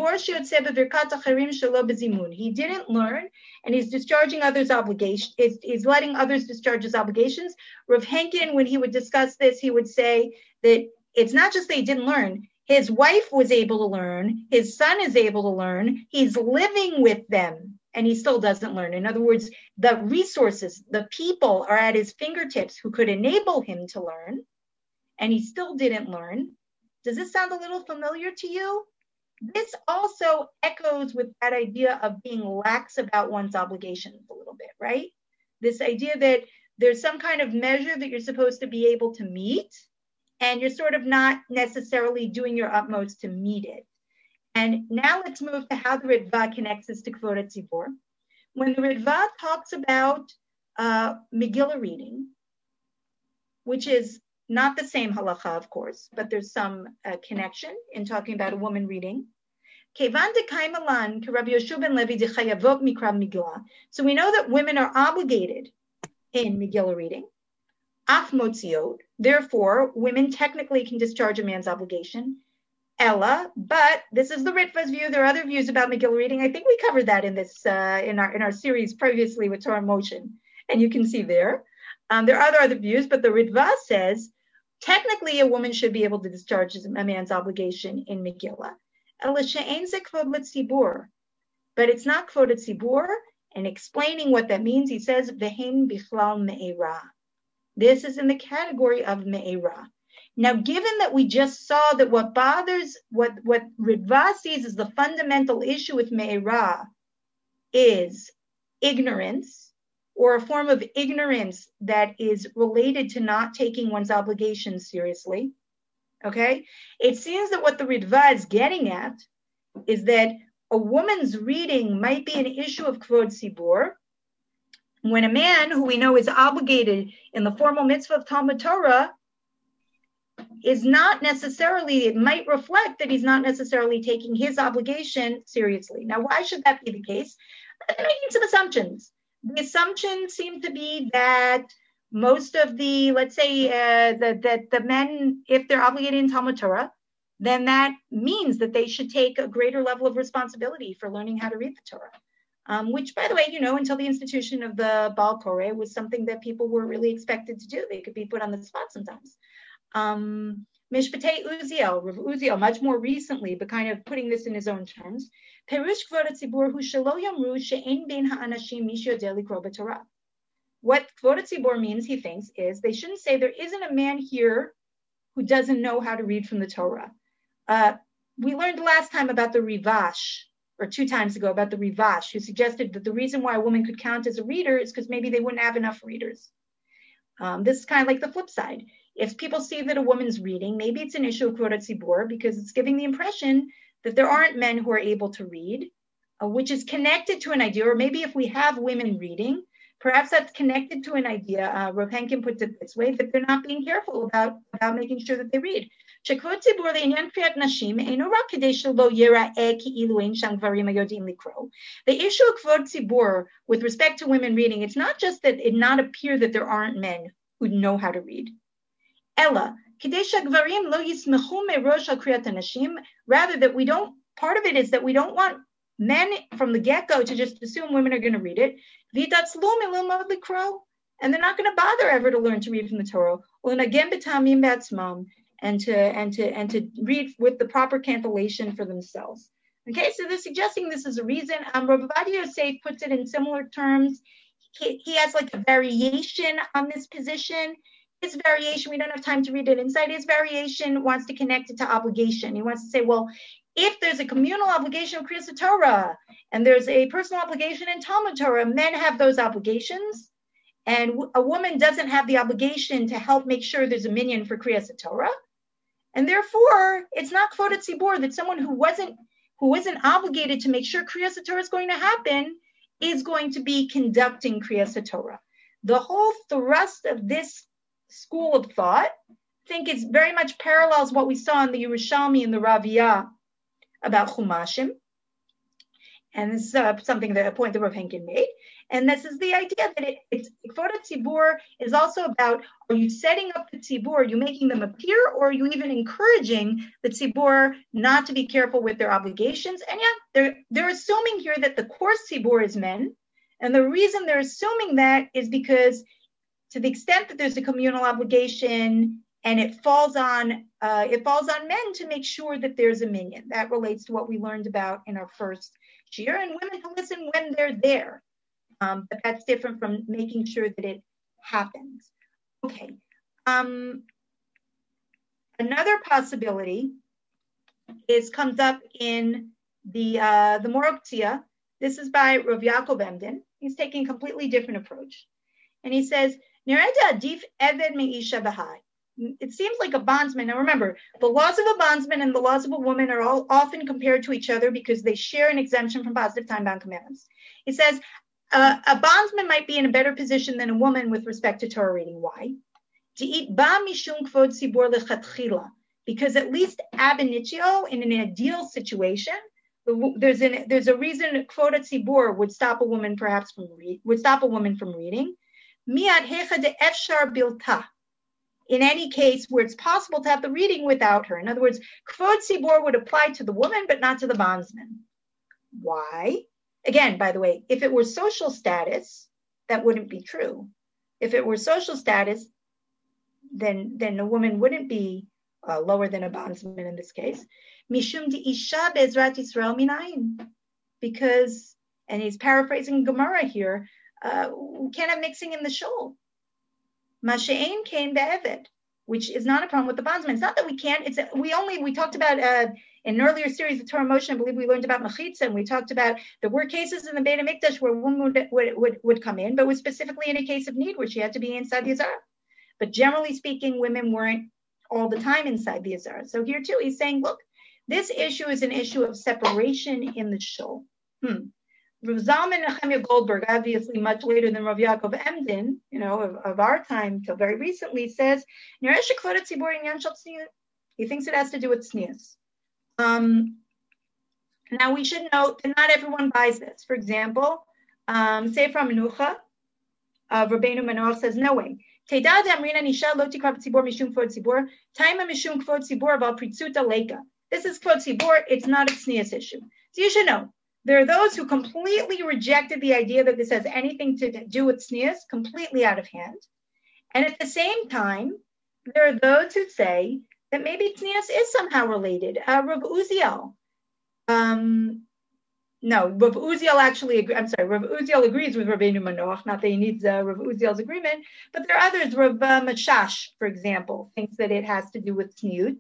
didn't learn, and he's discharging others' obligations. He's letting others discharge his obligations. Rav Henkin, when he would discuss this, he would say that it's not just that he didn't learn. His wife was able to learn. His son is able to learn. He's living with them, and he still doesn't learn. In other words, the resources, the people are at his fingertips who could enable him to learn, and he still didn't learn. Does this sound a little familiar to you? This also echoes with that idea of being lax about one's obligations a little bit, right? This idea that there's some kind of measure that you're supposed to be able to meet, and you're sort of not necessarily doing your utmost to meet it. And now let's move to how the Ritva connects this to Kvodat Tzibor. When the Ritva talks about Megillah reading, which is not the same halacha, of course, but there's some connection in talking about a woman reading. So we know that women are obligated in Megillah reading. Af motziot, therefore, women technically can discharge a man's obligation. Ella, but this is the Ritva's view. There are other views about Megillah reading. I think we covered that in this in our series previously with Torah in Motion, and you can see there. There are other views, but the Ritva says technically a woman should be able to discharge a man's obligation in Megillah. Ella she'ein ze kvod l'tzibur, but it's not Kvodat Tzibor. And explaining what that means, he says, "V'hein bichlal me'era." This is in the category of me'era. Now, given that we just saw that what Ritva sees as the fundamental issue with me'era is ignorance, or a form of ignorance that is related to not taking one's obligations seriously, okay? It seems that what the Ritva is getting at is that a woman's reading might be an issue of Kvod Tzibur, when a man who we know is obligated in the formal mitzvah of Talmud Torah is not necessarily, it might reflect that he's not necessarily taking his obligation seriously. Now, why should that be the case? I'm making some assumptions. The assumptions seem to be that most of the, let's say, that the men, if they're obligated in Talmud Torah, then that means that they should take a greater level of responsibility for learning how to read the Torah. Which, by the way, until the institution of the Baal Koreh was something that people were really expected to do. They could be put on the spot sometimes. Mishpatei Uziel, Rav Uziel, much more recently, but kind of putting this in his own terms. Perush Kvod HaTzibur hu shelo yamru she'ein bein ha'anashim mish yodeh likro b'Torah. What Kvod HaTzibur means, he thinks, is they shouldn't say there isn't a man here who doesn't know how to read from the Torah. We learned last time about the Rivash, or 2 times ago, about the Rivash, who suggested that the reason why a woman could count as a reader is because maybe they wouldn't have enough readers. This is kind of like the flip side. If people see that a woman's reading, maybe it's an issue of Kvod HaTzibur because it's giving the impression that there aren't men who are able to read, which is connected to an idea, or maybe if we have women reading, perhaps that's connected to an idea. Rav Henkin puts it this way, that they're not being careful about making sure that they read. The issue of Kvod Tzibur with respect to women reading, it's not just that it not appear that there aren't men who know how to read. Ella, rather that we don't, part of it is that we don't want men from the get-go to just assume women are going to read it. And they're not going to bother ever to learn to read from the Torah. And to read with the proper cantillation for themselves. Okay, so they're suggesting this is a reason. Rav Ovadia Yosef puts it in similar terms. He has like a variation on this position. His variation, we don't have time to read it inside. His variation wants to connect it to obligation. He wants to say, well, if there's a communal obligation of Kriyas Torah and there's a personal obligation in Talmud Torah, men have those obligations, and a woman doesn't have the obligation to help make sure there's a minyan for Kriyas Torah. And therefore, it's not Kvod HaTzibur that someone who isn't obligated to make sure Kriyas Torah is going to happen is going to be conducting Kriyas Torah. The whole thrust of this school of thought, I think it's very much parallels what we saw in the Yerushalmi and the Raviyah about Chumashim. And this is something that a point that Rav Henkin made. And this is the idea that Kvod HaTzibur is also about, are you setting up the tzibur, are you making them appear, or are you even encouraging the tzibur not to be careful with their obligations? And yeah, they're assuming here that the core tzibur is men. And the reason they're assuming that is because to the extent that there's a communal obligation and it falls on men to make sure that there's a minyan. That relates to what we learned about in our first year, and women can listen when they're there. But that's different from making sure that it happens. Okay. Another possibility comes up in the Moroktia. This is by Rav Yaakov Emden. He's taking a completely different approach. And he says, it seems like a bondsman. Now remember, the laws of a bondsman and the laws of a woman are all often compared to each other because they share an exemption from positive time-bound commandments. He says, a bondsman might be in a better position than a woman with respect to Torah reading. Why? Because at least ab initio, in an ideal situation, there's a reason Kvod HaTzibur would stop a woman from reading. Miad hecha de efshar bilta. In any case where it's possible to have the reading without her. In other words, Kvod HaTzibur would apply to the woman, but not to the bondsman. Why? Again, by the way, if it were social status, that wouldn't be true. If it were social status, then a woman wouldn't be lower than a bondsman in this case. Mishum di isha be'ezrat Yisrael minayin. Because, and he's paraphrasing Gemara here, we can't have mixing in the shul. Masha'ain kain be'eved, which is not a problem with the bondsman. It's not that we can't. We talked about in an earlier series of Torah Moshe, I believe we learned about Mechitza, and we talked about there were cases in the Beit HaMikdash where a woman would come in, but was specifically in a case of need where she had to be inside the Azara. But generally speaking, women weren't all the time inside the Azara. So here too, he's saying, look, this issue is an issue of separation in the shul. Rav Zalman Nechemia Goldberg, obviously much later than Rav Yaakov Emden, of our time till very recently, says, he thinks it has to do with tznius. Now we should note that not everyone buys this. For example, Sefer Menucha of Rabbeinu Manoach says, no way. This is kvod tzibor, it's not a tznius issue. So you should know, there are those who completely rejected the idea that this has anything to do with tznius, completely out of hand. And at the same time, there are those who say that maybe tznius is somehow related. Rav Uziel. Rav Uziel Rav Uziel agrees with Rabbeinu Manoach, not that he needs Rav Uziel's agreement, but there are others. Rav Mashash, for example, thinks that it has to do with tzniut.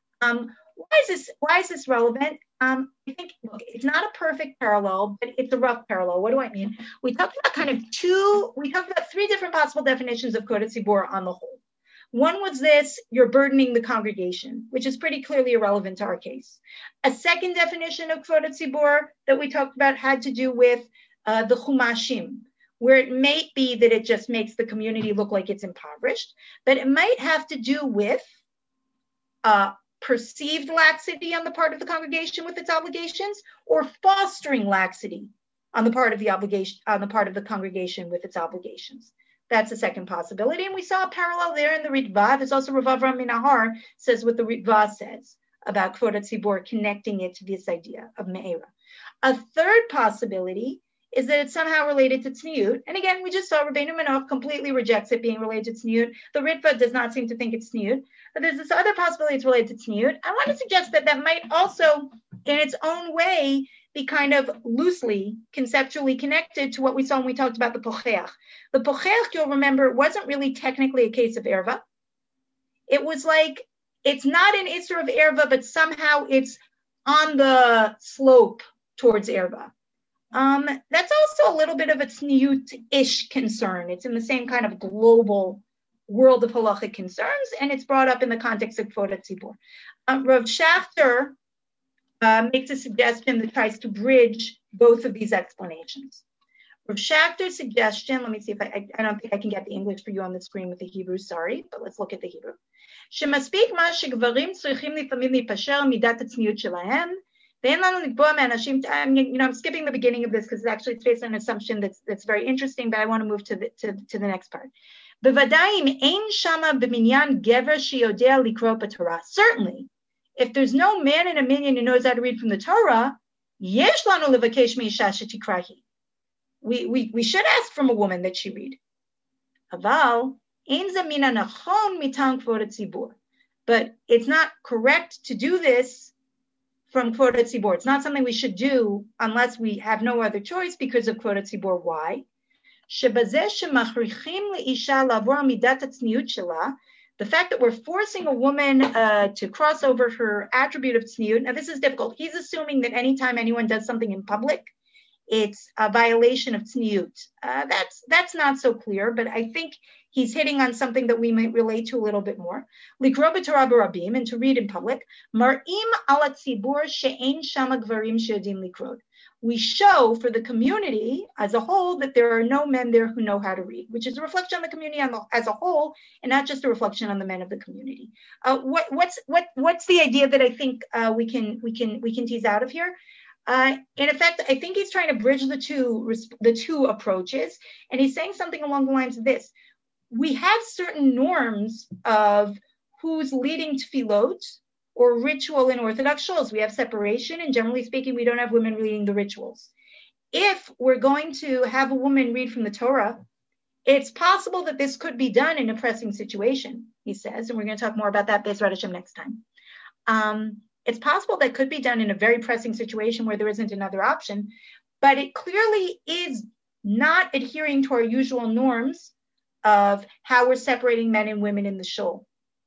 Why is this relevant? I think, look, it's not a perfect parallel, but it's a rough parallel. What do I mean? We talked about three different possible definitions of kvod tzibor on the whole. One was this: you're burdening the congregation, which is pretty clearly irrelevant to our case. A second definition of kvod tzibor that we talked about had to do with the chumashim, where it may be that it just makes the community look like it's impoverished, but it might have to do with perceived laxity on the part of the congregation with its obligations, or fostering laxity on the part of the congregation with its obligations. That's the second possibility. And we saw a parallel there in the Ritva. There's also Rav Avram Minahar says what the Ritva says about kvod tzibor, connecting it to this idea of me'era. A third possibility is that it's somehow related to tzniut. And again, we just saw Rabbeinu Manoach completely rejects it being related to tzniut. The Ritva does not seem to think it's tzniut. But there's this other possibility it's related to tzniut. I want to suggest that might also, in its own way, be kind of loosely, conceptually connected to what we saw when we talked about the pocheach. The pocheach, you'll remember, wasn't really technically a case of erva. It was like, it's not an issur of erva, but somehow it's on the slope towards erva. That's also a little bit of a tzniut-ish concern. It's in the same kind of global world of halachic concerns, and it's brought up in the context of kvod tzibor. Rav Schachter makes a suggestion that tries to bridge both of these explanations. Rav Schachter's suggestion, let me see if I don't think I can get the English for you on the screen with the Hebrew, sorry, but let's look at the Hebrew. שמספיק מה שגברים צריכים לפעמים להיפשר מידת הצניעות שלהם, ואין לנו לקבוע מאנשים, I'm skipping the beginning of this because actually it's based on an assumption that's very interesting, but I want to move to the next part. בוודאי אם אין שמה במניין גבר שיודע לקרוא בתורה. Certainly, if there's no man in a minyan who knows how to read from the Torah, יש לנו לבקש מאישה שתקראי. We should ask from a woman that she read. אבל אין זה מן הנכון מטעם כבוד הציבור. But it's not correct to do this from kvod tzibor. It's not something we should do unless we have no other choice because of kvod tzibor. Why? שבזה שמכריחים לאישה לעבור על מידת הצניעות שלה, the fact that we're forcing a woman to cross over her attribute of tzniut. Now this is difficult. He's assuming that anytime anyone does something in public, it's a violation of tzniut. That's not so clear, but I think he's hitting on something that we might relate to a little bit more. Likro b'Torah b'rabim, and to read in public. Mar'im al hatzibur she'ein shama gvarim she'yodim likrot. We show for the community as a whole that there are no men there who know how to read, which is a reflection on the community as a whole, and not just a reflection on the men of the community. What's the idea that I think we can tease out of here? In effect, I think he's trying to bridge the two approaches, and he's saying something along the lines of this. We have certain norms of who's leading tefillot or ritual in Orthodox shuls. We have separation, and generally speaking, we don't have women reading the rituals. If we're going to have a woman read from the Torah, it's possible that this could be done in a pressing situation, he says, and we're going to talk more about that Be'ezrat Hashem next time. It's possible that could be done in a very pressing situation where there isn't another option, but it clearly is not adhering to our usual norms of how we're separating men and women in the shul,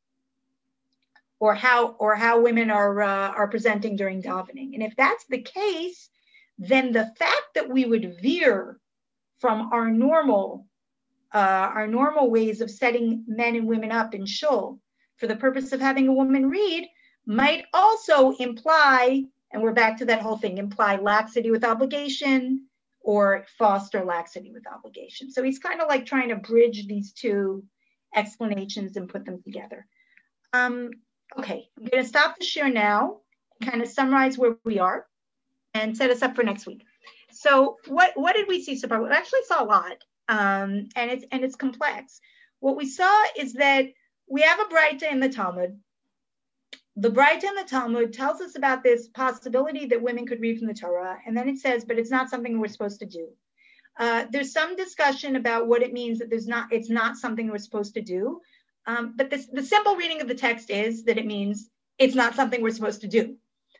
or how women are presenting during davening. And if that's the case, then the fact that we would veer from our normal ways of setting men and women up in shul for the purpose of having a woman read might also imply, and we're back to that whole thing, imply laxity with obligation or foster laxity with obligation. So he's kind of like trying to bridge these two explanations and put them together. Okay, I'm going to stop the share now, kind of summarize where we are, and set us up for next week. So what did we see so far? We actually saw a lot, and it's complex. What we saw is that we have a Braita in the Talmud. The Braita in the Talmud tells us about this possibility that women could read from the Torah, and then it says, but it's not something we're supposed to do. There's some discussion about what it means that it's not something we're supposed to do. But the simple reading of the text is that it means it's not something we're supposed to do.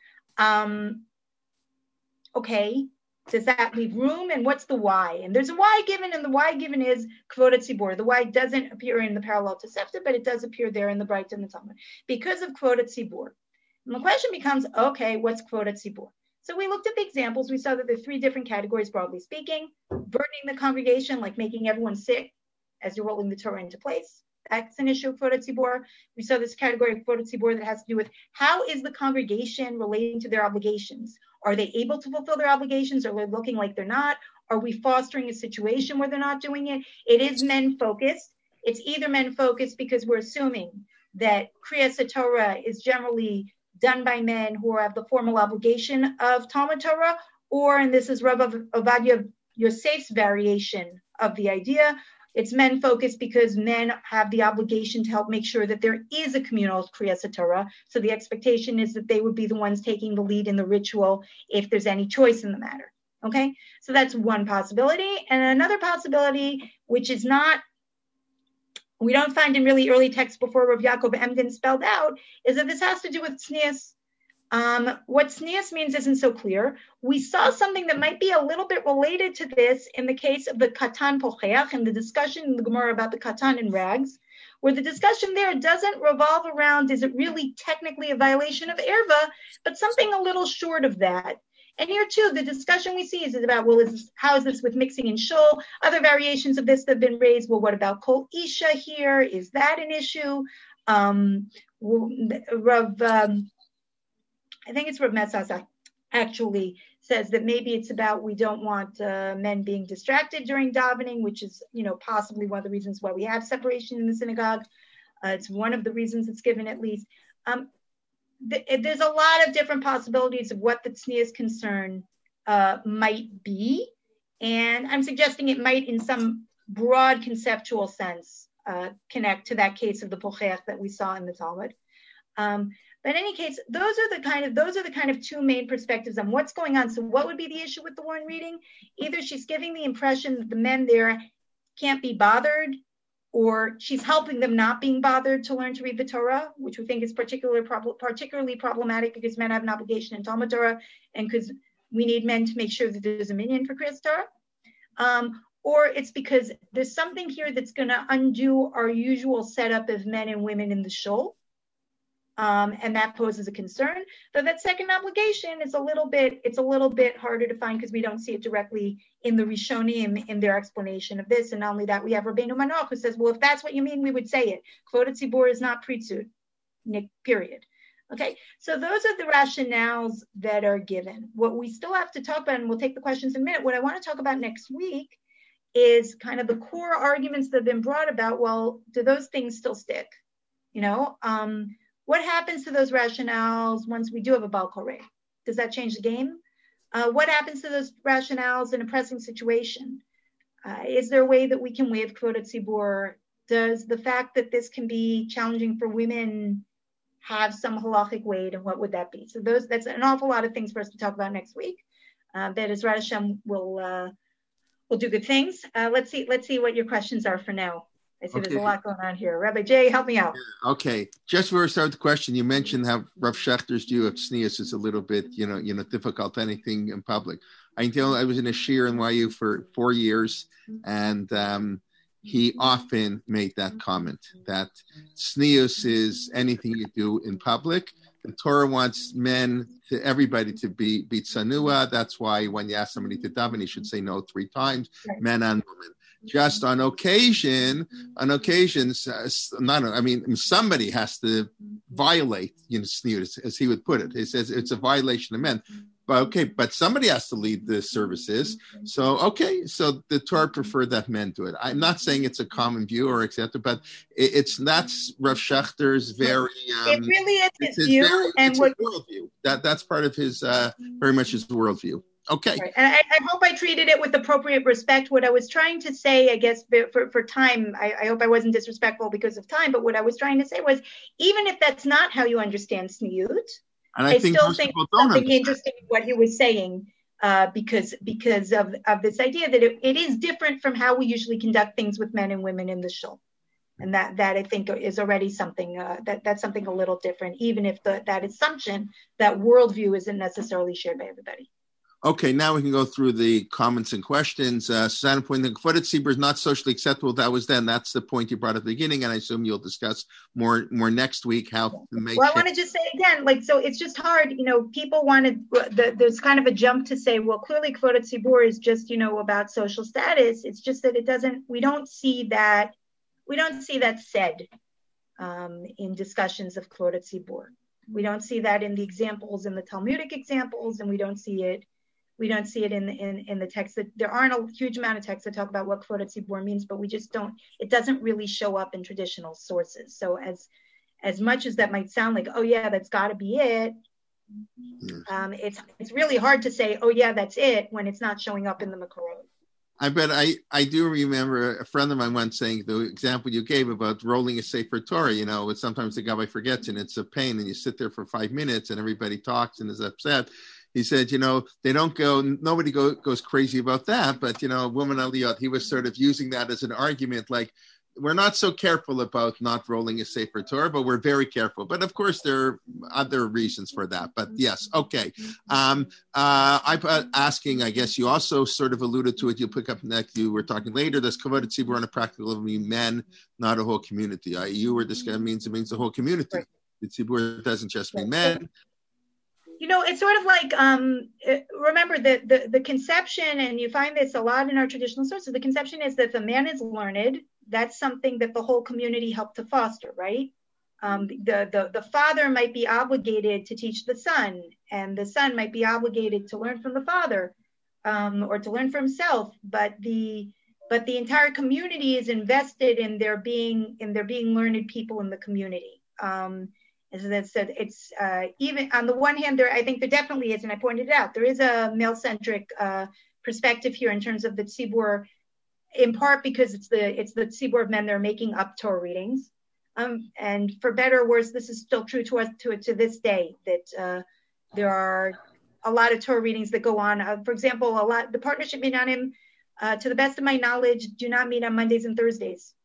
Okay, does that leave room? And what's the why? And there's a why given, and the why given is Kvod Tzibor. The why doesn't appear in the parallel to Tosefta, but it does appear there in the Braita and the Talmud because of Kvod Tzibor. And the question becomes, okay, what's Kvod Tzibor? So we looked at the examples. We saw that there are three different categories, broadly speaking: burdening the congregation, like making everyone sit as you're rolling the Torah into place. That's an issue of Kvod Tzibor. We saw this category of Kvod Tzibor that has to do with how is the congregation relating to their obligations? Are they able to fulfill their obligations? Or are they looking like they're not? Are we fostering a situation where they're not doing it? It is men-focused. It's either men-focused because we're assuming that Kriyas Torah is generally done by men who have the formal obligation of Talmud Torah, or, and this is Rav Ovadia Yosef's variation of the idea, it's men-focused because men have the obligation to help make sure that there is a communal Kriyas Torah. So the expectation is that they would be the ones taking the lead in the ritual if there's any choice in the matter. Okay, so that's one possibility. And another possibility, which is not, we don't find in really early texts before Rav Yaakov Emden spelled out, is that this has to do with tznius. What tznius means isn't so clear. We saw something that might be a little bit related to this in the case of the katan pocheach and the discussion in the Gemara about the katan and rags, where the discussion there doesn't revolve around, is it really technically a violation of erva, but something a little short of that. And here too, the discussion we see is about, well, how is this with mixing in shul? Other variations of this that have been raised. Well, what about kol isha here? Is that an issue? I think it's Rav Metzas actually says that maybe it's about we don't want men being distracted during davening, which is, possibly one of the reasons why we have separation in the synagogue. It's one of the reasons it's given, at least. There's a lot of different possibilities of what the tznius concern might be, and I'm suggesting it might, in some broad conceptual sense, connect to that case of the pocheach that we saw in the Talmud. But in any case, those are the kind of two main perspectives on what's going on. So what would be the issue with the one reading? Either she's giving the impression that the men there can't be bothered, or she's helping them not being bothered to learn to read the Torah, which we think is particularly problematic because men have an obligation in Talmud Torah, and because we need men to make sure that there's a minyan for Kriyas Torah. Or it's because there's something here that's going to undo our usual setup of men and women in the shul. And that poses a concern. But that second obligation is a little bit harder to find because we don't see it directly in the Rishonim in their explanation of this. And not only that, we have Rabbeinu Manoch who says, well, if that's what you mean, we would say it. Kvod Tzibor is not pritzut, period. Okay, so those are the rationales that are given. What we still have to talk about, and we'll take the questions in a minute, what I want to talk about next week is kind of the core arguments that have been brought about, well, do those things still stick? What happens to those rationales once we do have a Baal Koreh? Does that change the game? What happens to those rationales in a pressing situation? Is there a way that we can waive Kvod Tzibor? Does the fact that this can be challenging for women have some halachic weight, and what would that be? So that's an awful lot of things for us to talk about next week. But Ezrat Hashem will do good things. Let's see what your questions are for now. I see There's a lot going on here. Rabbi Jay, help me out. Okay. Just before we start the question, you mentioned how Rav Shechter's view of tznius is a little bit, difficult, anything in public. I was in a shir in YU for 4 years, and, he often made that comment that tznius is anything you do in public. The Torah wants everybody to be tzanua. That's why when you ask somebody to daven, he should say no 3 times, right. Men and women. Just on occasions, somebody has to violate, tznius, as he would put it. He says it's a violation of men. But somebody has to lead the services. So the Torah preferred that men do it. I'm not saying it's a common view or accepted, but that's Rav Schachter's very. It really is his view, and his worldview. That's part of his very much his worldview. Okay. Right. And I hope I treated it with appropriate respect. What I was trying to say, I guess, for time, I hope I wasn't disrespectful because of time. But what I was trying to say was, even if that's not how you understand tzniut. And I still think something interesting in what he was saying, because of this idea that it is different from how we usually conduct things with men and women in the shul, and that I think is already something that's something a little different, even if that assumption, that worldview, isn't necessarily shared by everybody. Okay, now we can go through the comments and questions. Susanna pointed, Kvodat Tzibur is not socially acceptable. That was then. That's the point you brought at the beginning, and I assume you'll discuss more next week how to make. Well, I want to just say again, so it's just hard. People wanted there's kind of a jump to say, well, clearly Kvodat Tzibur is just about social status. It's just that it doesn't. We don't see that said in discussions of Kvodat Tzibur. We don't see that in the examples, in the Talmudic examples, and we don't see it in the text. That there aren't a huge amount of texts that talk about what Kvodat Tzibur means, but we just don't. It doesn't really show up in traditional sources. So as much as that might sound like, oh yeah, that's got to be it, it's really hard to say, oh yeah, that's it, when it's not showing up in the Makorot. I bet I do remember a friend of mine once saying the example you gave about rolling a Sefer Torah. Sometimes the Gabbai forgets and it's a pain, and you sit there for 5 minutes and everybody talks and is upset. He said, they don't nobody goes crazy about that, but, woman aliyot, he was sort of using that as an argument, like, we're not so careful about not rolling a Sefer Torah, but we're very careful. But of course, there are other reasons for that. But yes, okay. I'm asking, I guess you also sort of alluded to it. You'll pick up next. You were talking later. Does Kavod Tzibur on a practical level mean men, not a whole community? You were discussing it means the whole community. Right. The Tzibur doesn't just mean men. It's sort of like, remember the conception, and you find this a lot in our traditional sources, the conception is that if a man is learned, that's something that the whole community helped to foster, right? The father might be obligated to teach the son, and the son might be obligated to learn from the father, or to learn for himself, but the entire community is invested in there being learned people in the community. As I said, it's even on the one hand, I think there definitely is, and I pointed it out, there is a male-centric perspective here in terms of the tzibur, in part because it's the tzibur of men that are making up Torah readings, and for better or worse, this is still true to us to this day, that there are a lot of Torah readings that go on. For example, the Partnership Minyanim, to the best of my knowledge, do not meet on Mondays and Thursdays,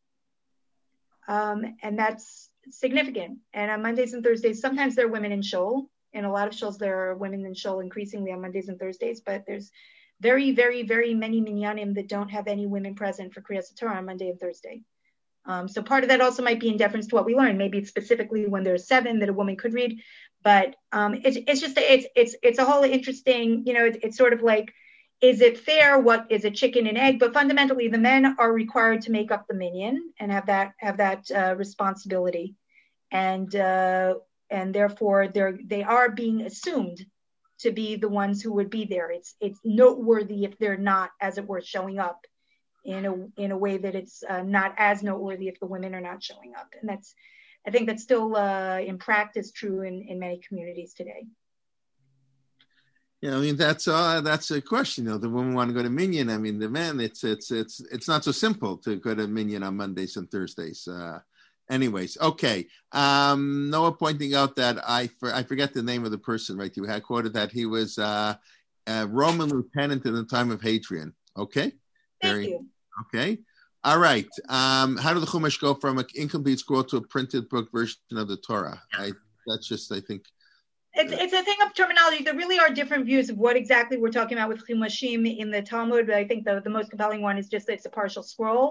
and that's significant. And on Mondays and Thursdays, sometimes there are women in shul. In a lot of shuls, there are women in shul increasingly on Mondays and Thursdays, but there's very, very, very many minyanim that don't have any women present for Kriyas Torah on Monday and Thursday. So part of that also might be in deference to what we learn. Maybe it's specifically when there's 7 that a woman could read, but it's a whole interesting, it's sort of like, is it fair? What is it, chicken and egg? But fundamentally, the men are required to make up the minyan and have that responsibility, and therefore they are being assumed to be the ones who would be there. It's noteworthy if they're not, as it were, showing up in a way that it's not as noteworthy if the women are not showing up. And I think that's still in practice true in many communities today. Yeah, I mean that's a question. The women want to go to minyan. I mean, the men, it's not so simple to go to minyan on Mondays and Thursdays. Anyways, okay. Noah pointing out that I forget the name of the person. Right, you had quoted that he was a Roman lieutenant in the time of Hadrian. Okay, Thank you. Okay, all right. How did the Chumash go from an incomplete scroll to a printed book version of the Torah? I think. It's a thing of terminology. There really are different views of what exactly we're talking about with Chumashim in the Talmud, but I think the most compelling one is just that it's a partial scroll.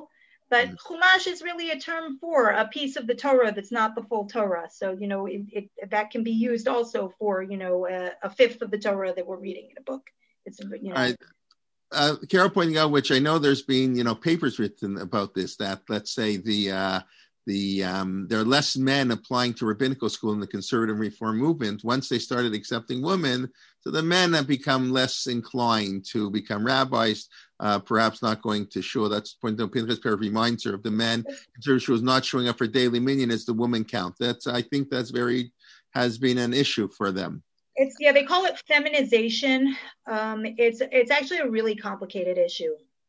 But Chumash is really a term for a piece of the Torah that's not the full Torah. So, that can be used also for, a fifth of the Torah that we're reading in a book. It's, Carol pointing out, which I know there's been, papers written about this, that let's say there are less men applying to rabbinical school in the conservative reform movement once they started accepting women. So the men have become less inclined to become rabbis, perhaps not going to shul. That's the point that Pinchas Perez reminds her of. The men conservative shul is not showing up for daily minyan as the woman count. I think has been an issue for them. They call it feminization. It's actually a really complicated issue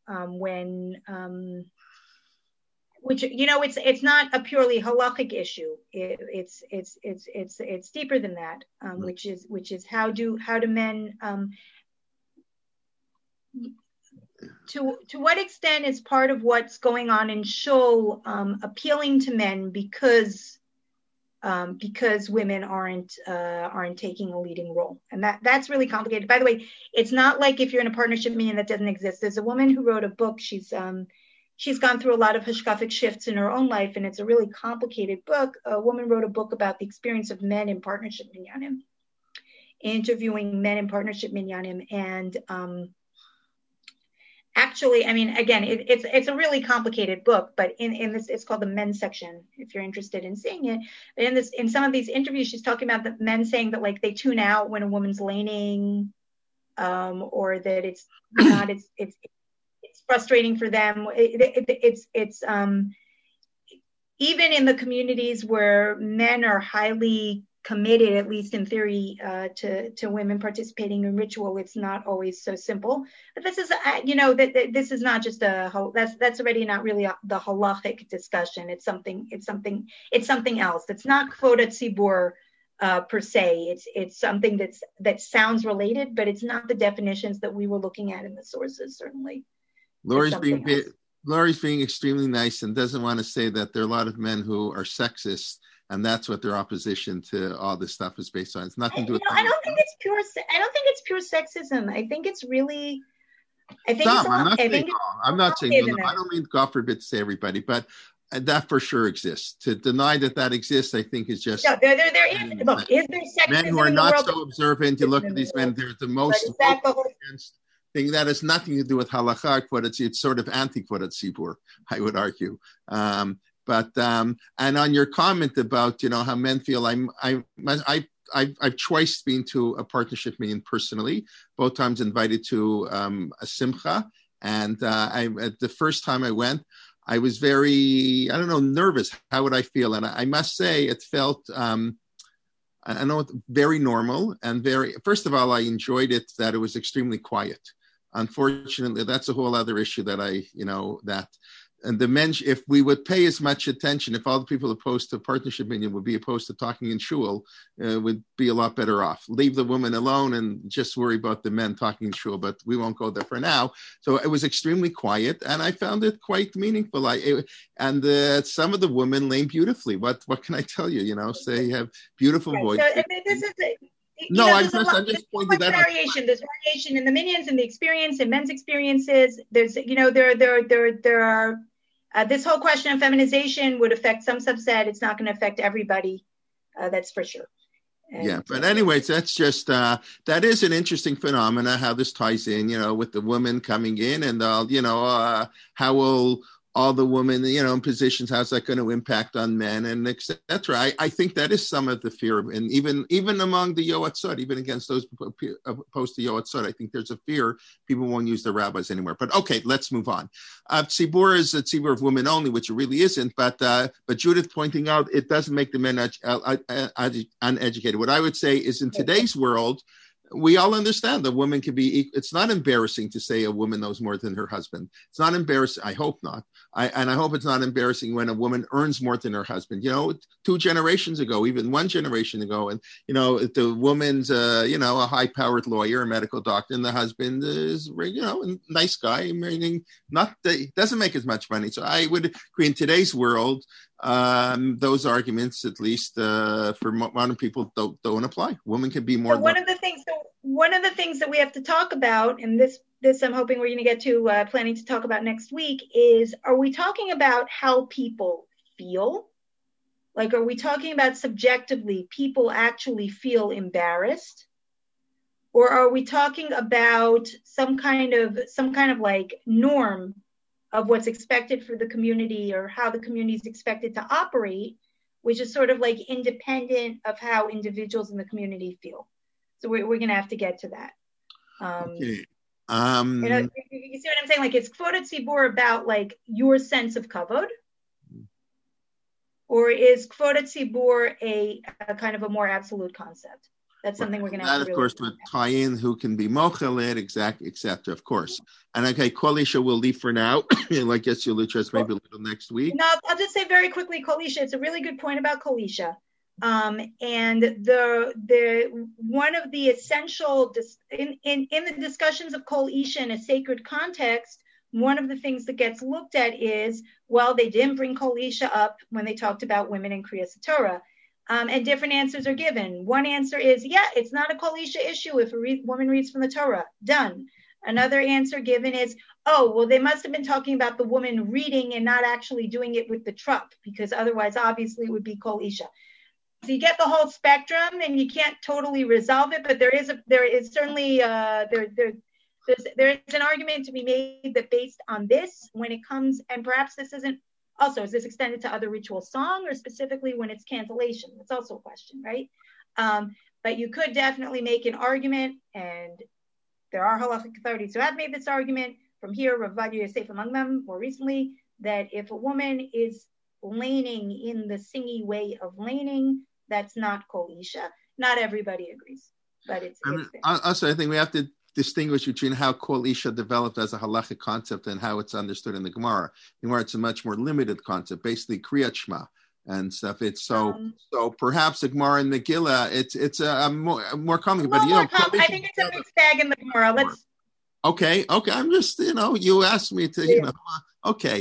it's not a purely halachic issue. It's deeper than that, which is how do men to what extent is part of what's going on in shul appealing to men because women aren't taking a leading role, and that's really complicated. By the way, it's not like if you're in a partnership meeting that doesn't exist. There's a woman who wrote a book. She's gone through a lot of hashkafic shifts in her own life, and it's a really complicated book. A woman wrote a book about the experience of men in partnership minyanim, interviewing men in partnership minyanim, and actually, I mean, again, it's a really complicated book, but in this, it's called the men's section, if you're interested in seeing it. But in some of these interviews, she's talking about the men saying that like they tune out when a woman's laning, or that it's not, it's frustrating for them. It's even in the communities where men are highly committed, at least in theory, to women participating in ritual, it's not always so simple. But this is, this is not just that's already not really the halachic discussion. It's something else. It's not kvod hatzibur per se. It's something that sounds related, but it's not the definitions that we were looking at in the sources, certainly. Lori's being extremely nice and doesn't want to say that there are a lot of men who are sexist, and that's what their opposition to all this stuff is based on. It's nothing to do with. I don't think it's pure sexism. I think it's really. I'm not saying. I don't mean God forbid to say everybody, but that for sure exists. To deny that exists, I think is just. No, there is. Look, is there sexism men who are not so observant? You look at these men; they're the most against thing that has nothing to do with halakha, but it's sort of anti-kvod hatzibur, I would argue. But and on your comment about how men feel, I've twice been to a partnership meeting personally, both times invited to a simcha, and the first time I went, I was very nervous. How would I feel? And I must say it felt I know very normal and very. First of all, I enjoyed it that it was extremely quiet. Unfortunately, that's a whole other issue that. And the men, if we would pay as much attention, if all the people opposed to partnership union would be opposed to talking in shul, would be a lot better off. Leave the woman alone and just worry about the men talking in shul, but we won't go there for now. So it was extremely quiet, and I found it quite meaningful. Some of the women lame beautifully. What can I tell you? They have beautiful voices. So this is it. I'm just pointing that out. There's variation in the minions and the experience and men's experiences. There's, there are, this whole question of feminization would affect some subset. It's not going to affect everybody. That's for sure. But anyways, that's just, that is an interesting phenomena, how this ties in, with the women coming in and, how will all the women, in positions, how's that going to impact on men and et cetera. I think that is some of the fear, and even among the Yoatzot, even against those opposed to Yoatzot, I think there's a fear people won't use the rabbis anymore. But okay, let's move on. Tzibur is a tzibur of women only, which it really isn't. But Judith pointing out it doesn't make the men uneducated. What I would say is in today's world, we all understand that women can be. It's not embarrassing to say a woman knows more than her husband. It's not embarrassing. I hope not. I hope it's not embarrassing when a woman earns more than her husband. 2 generations ago, even 1 generation ago, and the woman's a high-powered lawyer, a medical doctor, and the husband is a nice guy, meaning doesn't make as much money. So I would agree in today's world, those arguments, at least for modern people, don't apply. Women can be more. So one of the things that we have to talk about, and this this I'm hoping we're going to get to planning to talk about next week is, are we talking about how people feel? Like, are we talking about subjectively people actually feel embarrassed? Or are we talking about some kind of like norm of what's expected for the community or how the community is expected to operate, which is sort of like independent of how individuals in the community feel? So we're going to have to get to that. Okay. You see what I'm saying? Like, is Kvod HaTzibur about like your sense of kavod? Or is Kvod HaTzibur a kind of a more absolute concept? That's something we're going to have to really... That, of course, would tie in who can be mochelet, exactly, etc., of course. And okay, Kol Isha we'll leave for now. I guess you'll address maybe a little next week. No, I'll just say very quickly, Kol Isha. It's a really good point about Kol Isha. And the one of the essential in the discussions of Kol Isha in a sacred context, one of the things that gets looked at is, well, they didn't bring Kol Isha up when they talked about women in Kriyas Torah. And different answers are given. One answer is, yeah, it's not a Kol Isha issue if a woman reads from the Torah. Done. Another answer given is, oh, well, they must have been talking about the woman reading and not actually doing it with the trup, because otherwise, obviously, it would be Kol Isha. So you get the whole spectrum, and you can't totally resolve it, but there is certainly there's an argument to be made that based on this, when it comes, and perhaps this isn't. Also, is this extended to other ritual song or specifically when it's cancellation? That's also a question, right? But you could definitely make an argument, and there are halachic authorities who have made this argument. From here, Rav Ovadia Yosef among them more recently, that if a woman is laning in the singy way of laning, that's not Kol Isha. Not everybody agrees, but it's also, I think we have to distinguish between how Kol Isha developed as a halachic concept and how it's understood in the Gemara. In Gemara, it's a much more limited concept, basically Kriyat Shema and stuff. It's so perhaps the Gemara in Megillah, it's a more common. But I think it's a mixed bag in the Gemara. Okay. I'm just you asked me to okay.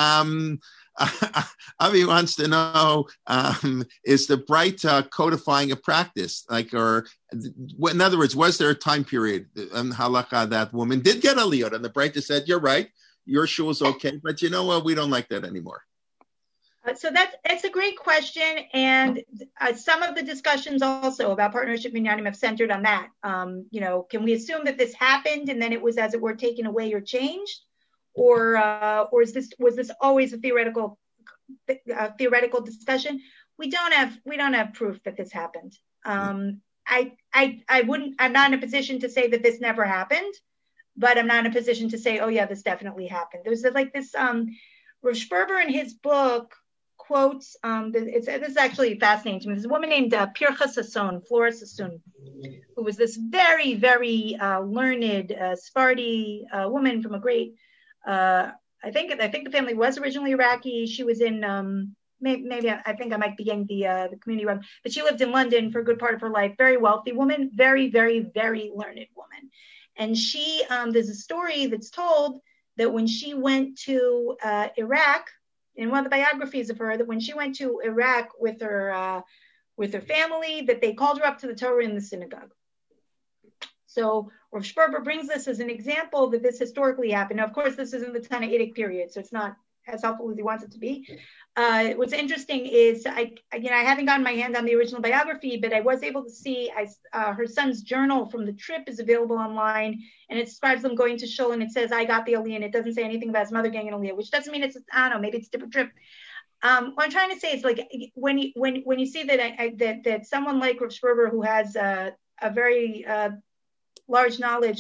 Avi wants to know, is the Breita codifying a practice? In other words, was there a time period in halakha that woman did get aliyot, and the Breita said, you're right, your shul is okay, but you know what, we don't like that anymore? So that's a great question, and some of the discussions also about partnership minyanim have centered on that. Can we assume that this happened and then it was, as it were, taken away or changed? Or was this always a theoretical discussion? We don't have proof that this happened. I'm not in a position to say that this never happened, but I'm not in a position to say, oh yeah, this definitely happened. There's like this Rav Sperber in his book quotes, this is actually fascinating to me. There's a woman named Pircha Sasson, Flora Sassoon, who was this very, very learned Sephardi woman from a great I think the family was originally Iraqi. She was in maybe I think I might be getting the community wrong, but she lived in London for a good part of her life. Very wealthy woman, very, very, very learned woman. And she there's a story that's told that when she went to Iraq, in one of the biographies of her, that when she went to Iraq with her family, that they called her up to the Torah in the synagogue. So Rav Sperber brings this as an example that this historically happened. Now, of course, this is in the Tannaitic period, so it's not as helpful as he wants it to be. What's interesting is I haven't gotten my hand on the original biography, but I was able to see her son's journal from the trip is available online, and it describes them going to shul, and it says, I got the aliyah, and it doesn't say anything about his mother getting an aliyah, which doesn't mean I don't know, maybe it's a different trip. What I'm trying to say is, like, when you see that someone like Rav Sperber, who has a very large knowledge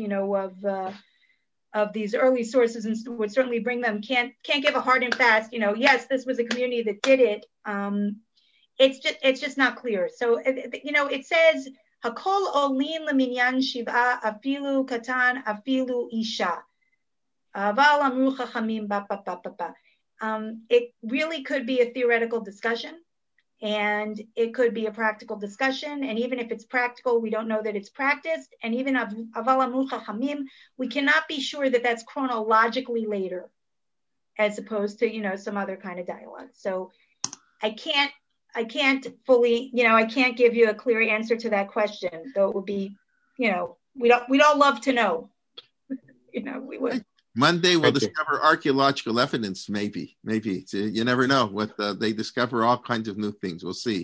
of these early sources and would certainly bring them, can't give a hard and fast, yes, this was a community that did it. It's just not clear. So, it says, Hakol olin leminyan shiva afilu katan afilu isha. Aval amru chachamim ba ba ba ba ba. It really could be a theoretical discussion. And it could be a practical discussion. And even if it's practical, we don't know that it's practiced. And even Aval Amru Chachamim, we cannot be sure that that's chronologically later, as opposed to, some other kind of dialogue. So I can't fully, I can't give you a clear answer to that question, though it would be, we'd all love to know. We would. Monday we'll discover archaeological evidence. Maybe. You never know what they discover. All kinds of new things. We'll see.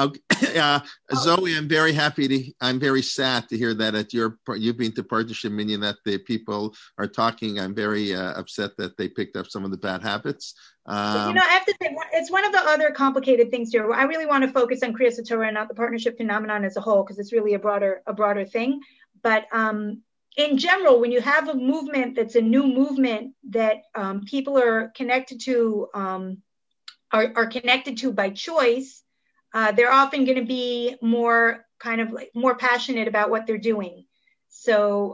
Zoe, I'm very sad to hear that you've been to Partnership Minyan that the people are talking. I'm very upset that they picked up some of the bad habits. I have to say, it's one of the other complicated things here. I really want to focus on Kriyas Torah and not the partnership phenomenon as a whole, because it's really a broader thing. But in general, when you have a movement that's a new movement that people are connected to, are connected to by choice, they're often going to be more passionate about what they're doing. So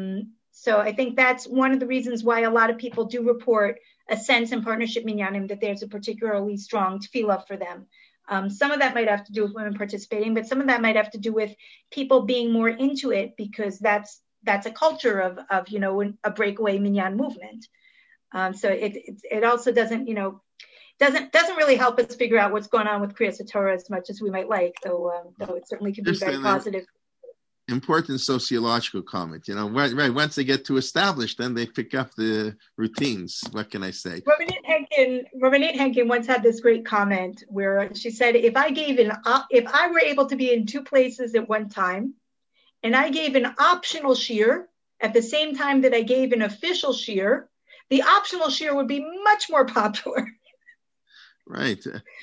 I think that's one of the reasons why a lot of people do report a sense in Partnership Minyanim that there's a particularly strong tefillah for them. Some of that might have to do with women participating, but some of that might have to do with people being more into it, because that's a culture of a breakaway minyan movement. So it also doesn't really help us figure out what's going on with Kriyas Torah as much as we might like, though it certainly can be very positive. Important sociological comment. Right. Once they get too established, then they pick up the routines. What can I say? Rabbanit Henkin once had this great comment where she said, if I were able to be in two places at one time, and I gave an optional shiur at the same time that I gave an official shiur, the optional shiur would be much more popular. Right.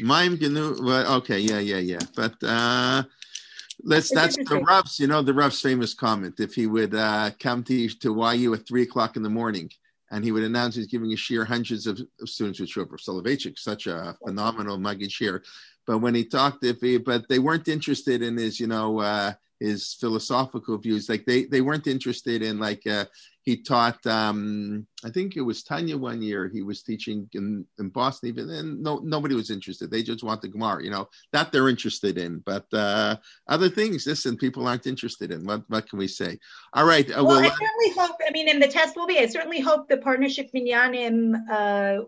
Okay. Yeah. But that's the Rav's, the Rav's famous comment. If he would come to YU at 3:00 in the morning, and he would announce he's giving a shiur, hundreds of students would show up. Soloveitchik, such a phenomenal Maggid shiur. But when he talked, but they weren't interested in his philosophical views. Like they weren't interested in he taught, I think it was Tanya one year, he was teaching in Boston, even then nobody was interested. They just want the Gemara, that they're interested in. But other things, listen, people aren't interested in. What can we say? All right. I certainly hope, and the test will be, I certainly hope the Partnership Minyanim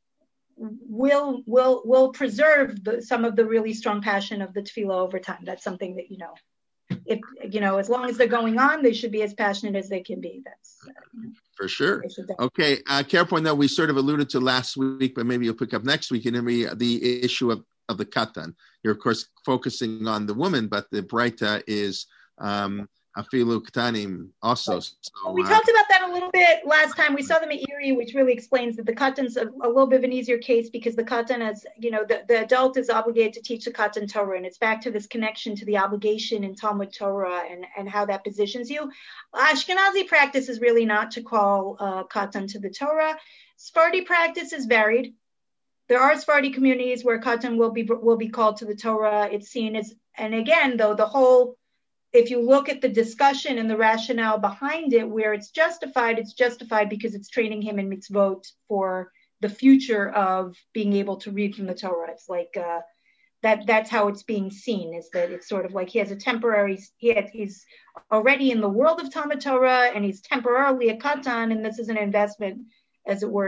will preserve some of the really strong passion of the tefillah over time. That's something that, if as long as they're going on, they should be as passionate as they can be. That's for sure. Okay, Karen, that we sort of alluded to last week, but maybe you'll pick up next week, and the issue of the katan. You're of course focusing on the woman, but the Braita is afilu katanim also. So, we talked about that a little bit last time. We saw the Meiri, which really explains that the katan's a little bit of an easier case, because the katan is, the adult is obligated to teach the katan Torah, and it's back to this connection to the obligation in Talmud Torah and how that positions you. Ashkenazi practice is really not to call katan to the Torah. Sephardi practice is varied. There are Sephardi communities where katan will be called to the Torah. It's seen as, and again, though, if you look at the discussion and the rationale behind it, where it's justified because it's training him in mitzvot for the future of being able to read from the Torah. It's like that's how it's being seen, is that it's sort of like he has he's already in the world of Talmud Torah, and he's temporarily a katan, and this is an investment, as it were,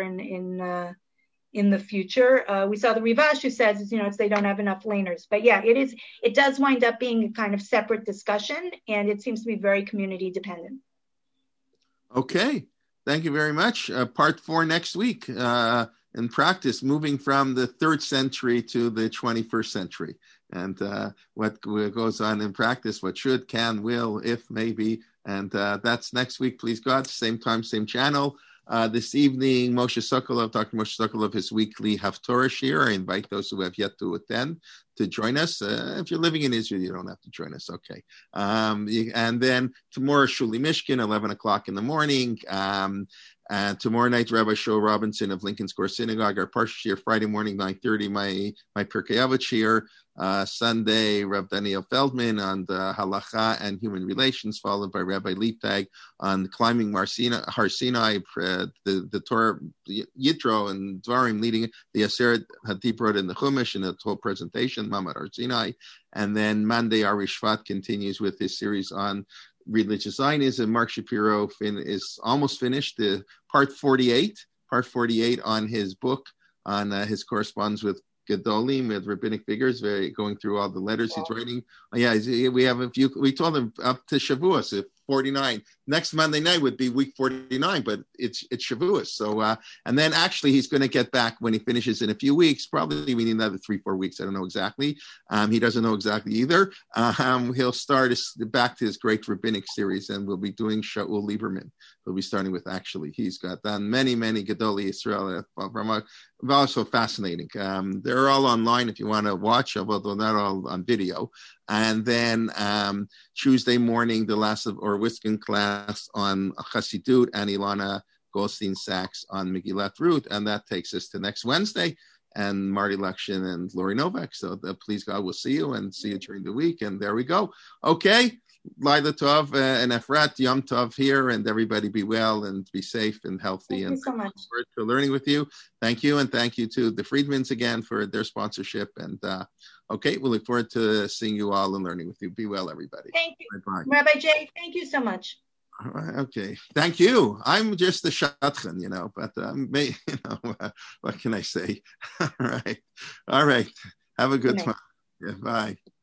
in the future. We saw the Rivash who says, it's they don't have enough laners. But yeah, it does wind up being a kind of separate discussion, and it seems to be very community dependent. Okay. Thank you very much. Part 4 next week in practice, moving from the 3rd century to the 21st century. And what goes on in practice, what should, can, will, if, maybe. And that's next week, please God, same time, same channel. This evening, Dr. Moshe Sokolov, his weekly Haftorah shiur. I invite those who have yet to attend to join us. If you're living in Israel, you don't have to join us. Okay. And then tomorrow, Shuli Mishkin, 11 o'clock in the morning. Tomorrow night, Rabbi Shul Robinson of Lincoln Square Synagogue, our Parsha shiur. Friday morning, 9:30, my Pirkei Avot shiur. Sunday, Rav Daniel Feldman on the Halacha and Human Relations, followed by Rabbi Liebtag on climbing Har Sinai, the Torah Yitro and Dvarim, leading the Aseret HaDibrot in the Chumash and the whole presentation, Mamad Har Sinai. And then Monday, Ari Shvat continues with his series on religious Zionism. Mark Shapiro is almost finished, the part 48 on his book, on his correspondence with Gedolim, with rabbinic figures, going through all the letters he's writing. We have a few. We told him up to Shavuos, if 49. Next Monday night would be week 49, but it's Shavuos. So, and then actually he's going to get back when he finishes in a few weeks, probably we need another 3-4 weeks. I don't know exactly. He doesn't know exactly either. He'll start back to his great rabbinic series, and we'll be doing Shaul Lieberman. We'll be starting with, actually, he's got done many Gedolei Israel from also fascinating. They're all online if you want to watch, although not all on video. And then Tuesday morning, the last of Orwiskin class on Chassidut, and Ilana Goldstein-Sachs on Megillat Ruth. And that takes us to next Wednesday, and Marty Lukshin and Lori Novak. So please God, we'll see you and see you during the week. And there we go. Okay. Laila Tov and Efrat, Yom Tov here, and everybody be well and be safe and healthy. Thank you so much for learning with you. Thank you, and thank you to the Friedmans again for their sponsorship. And okay, we look forward to seeing you all and learning with you. Be well, everybody. Thank you. Bye-bye. Rabbi Jay, thank you so much. All right, okay, thank you. I'm just a shadchan, but what can I say? All right. Have a good time. Yeah, bye.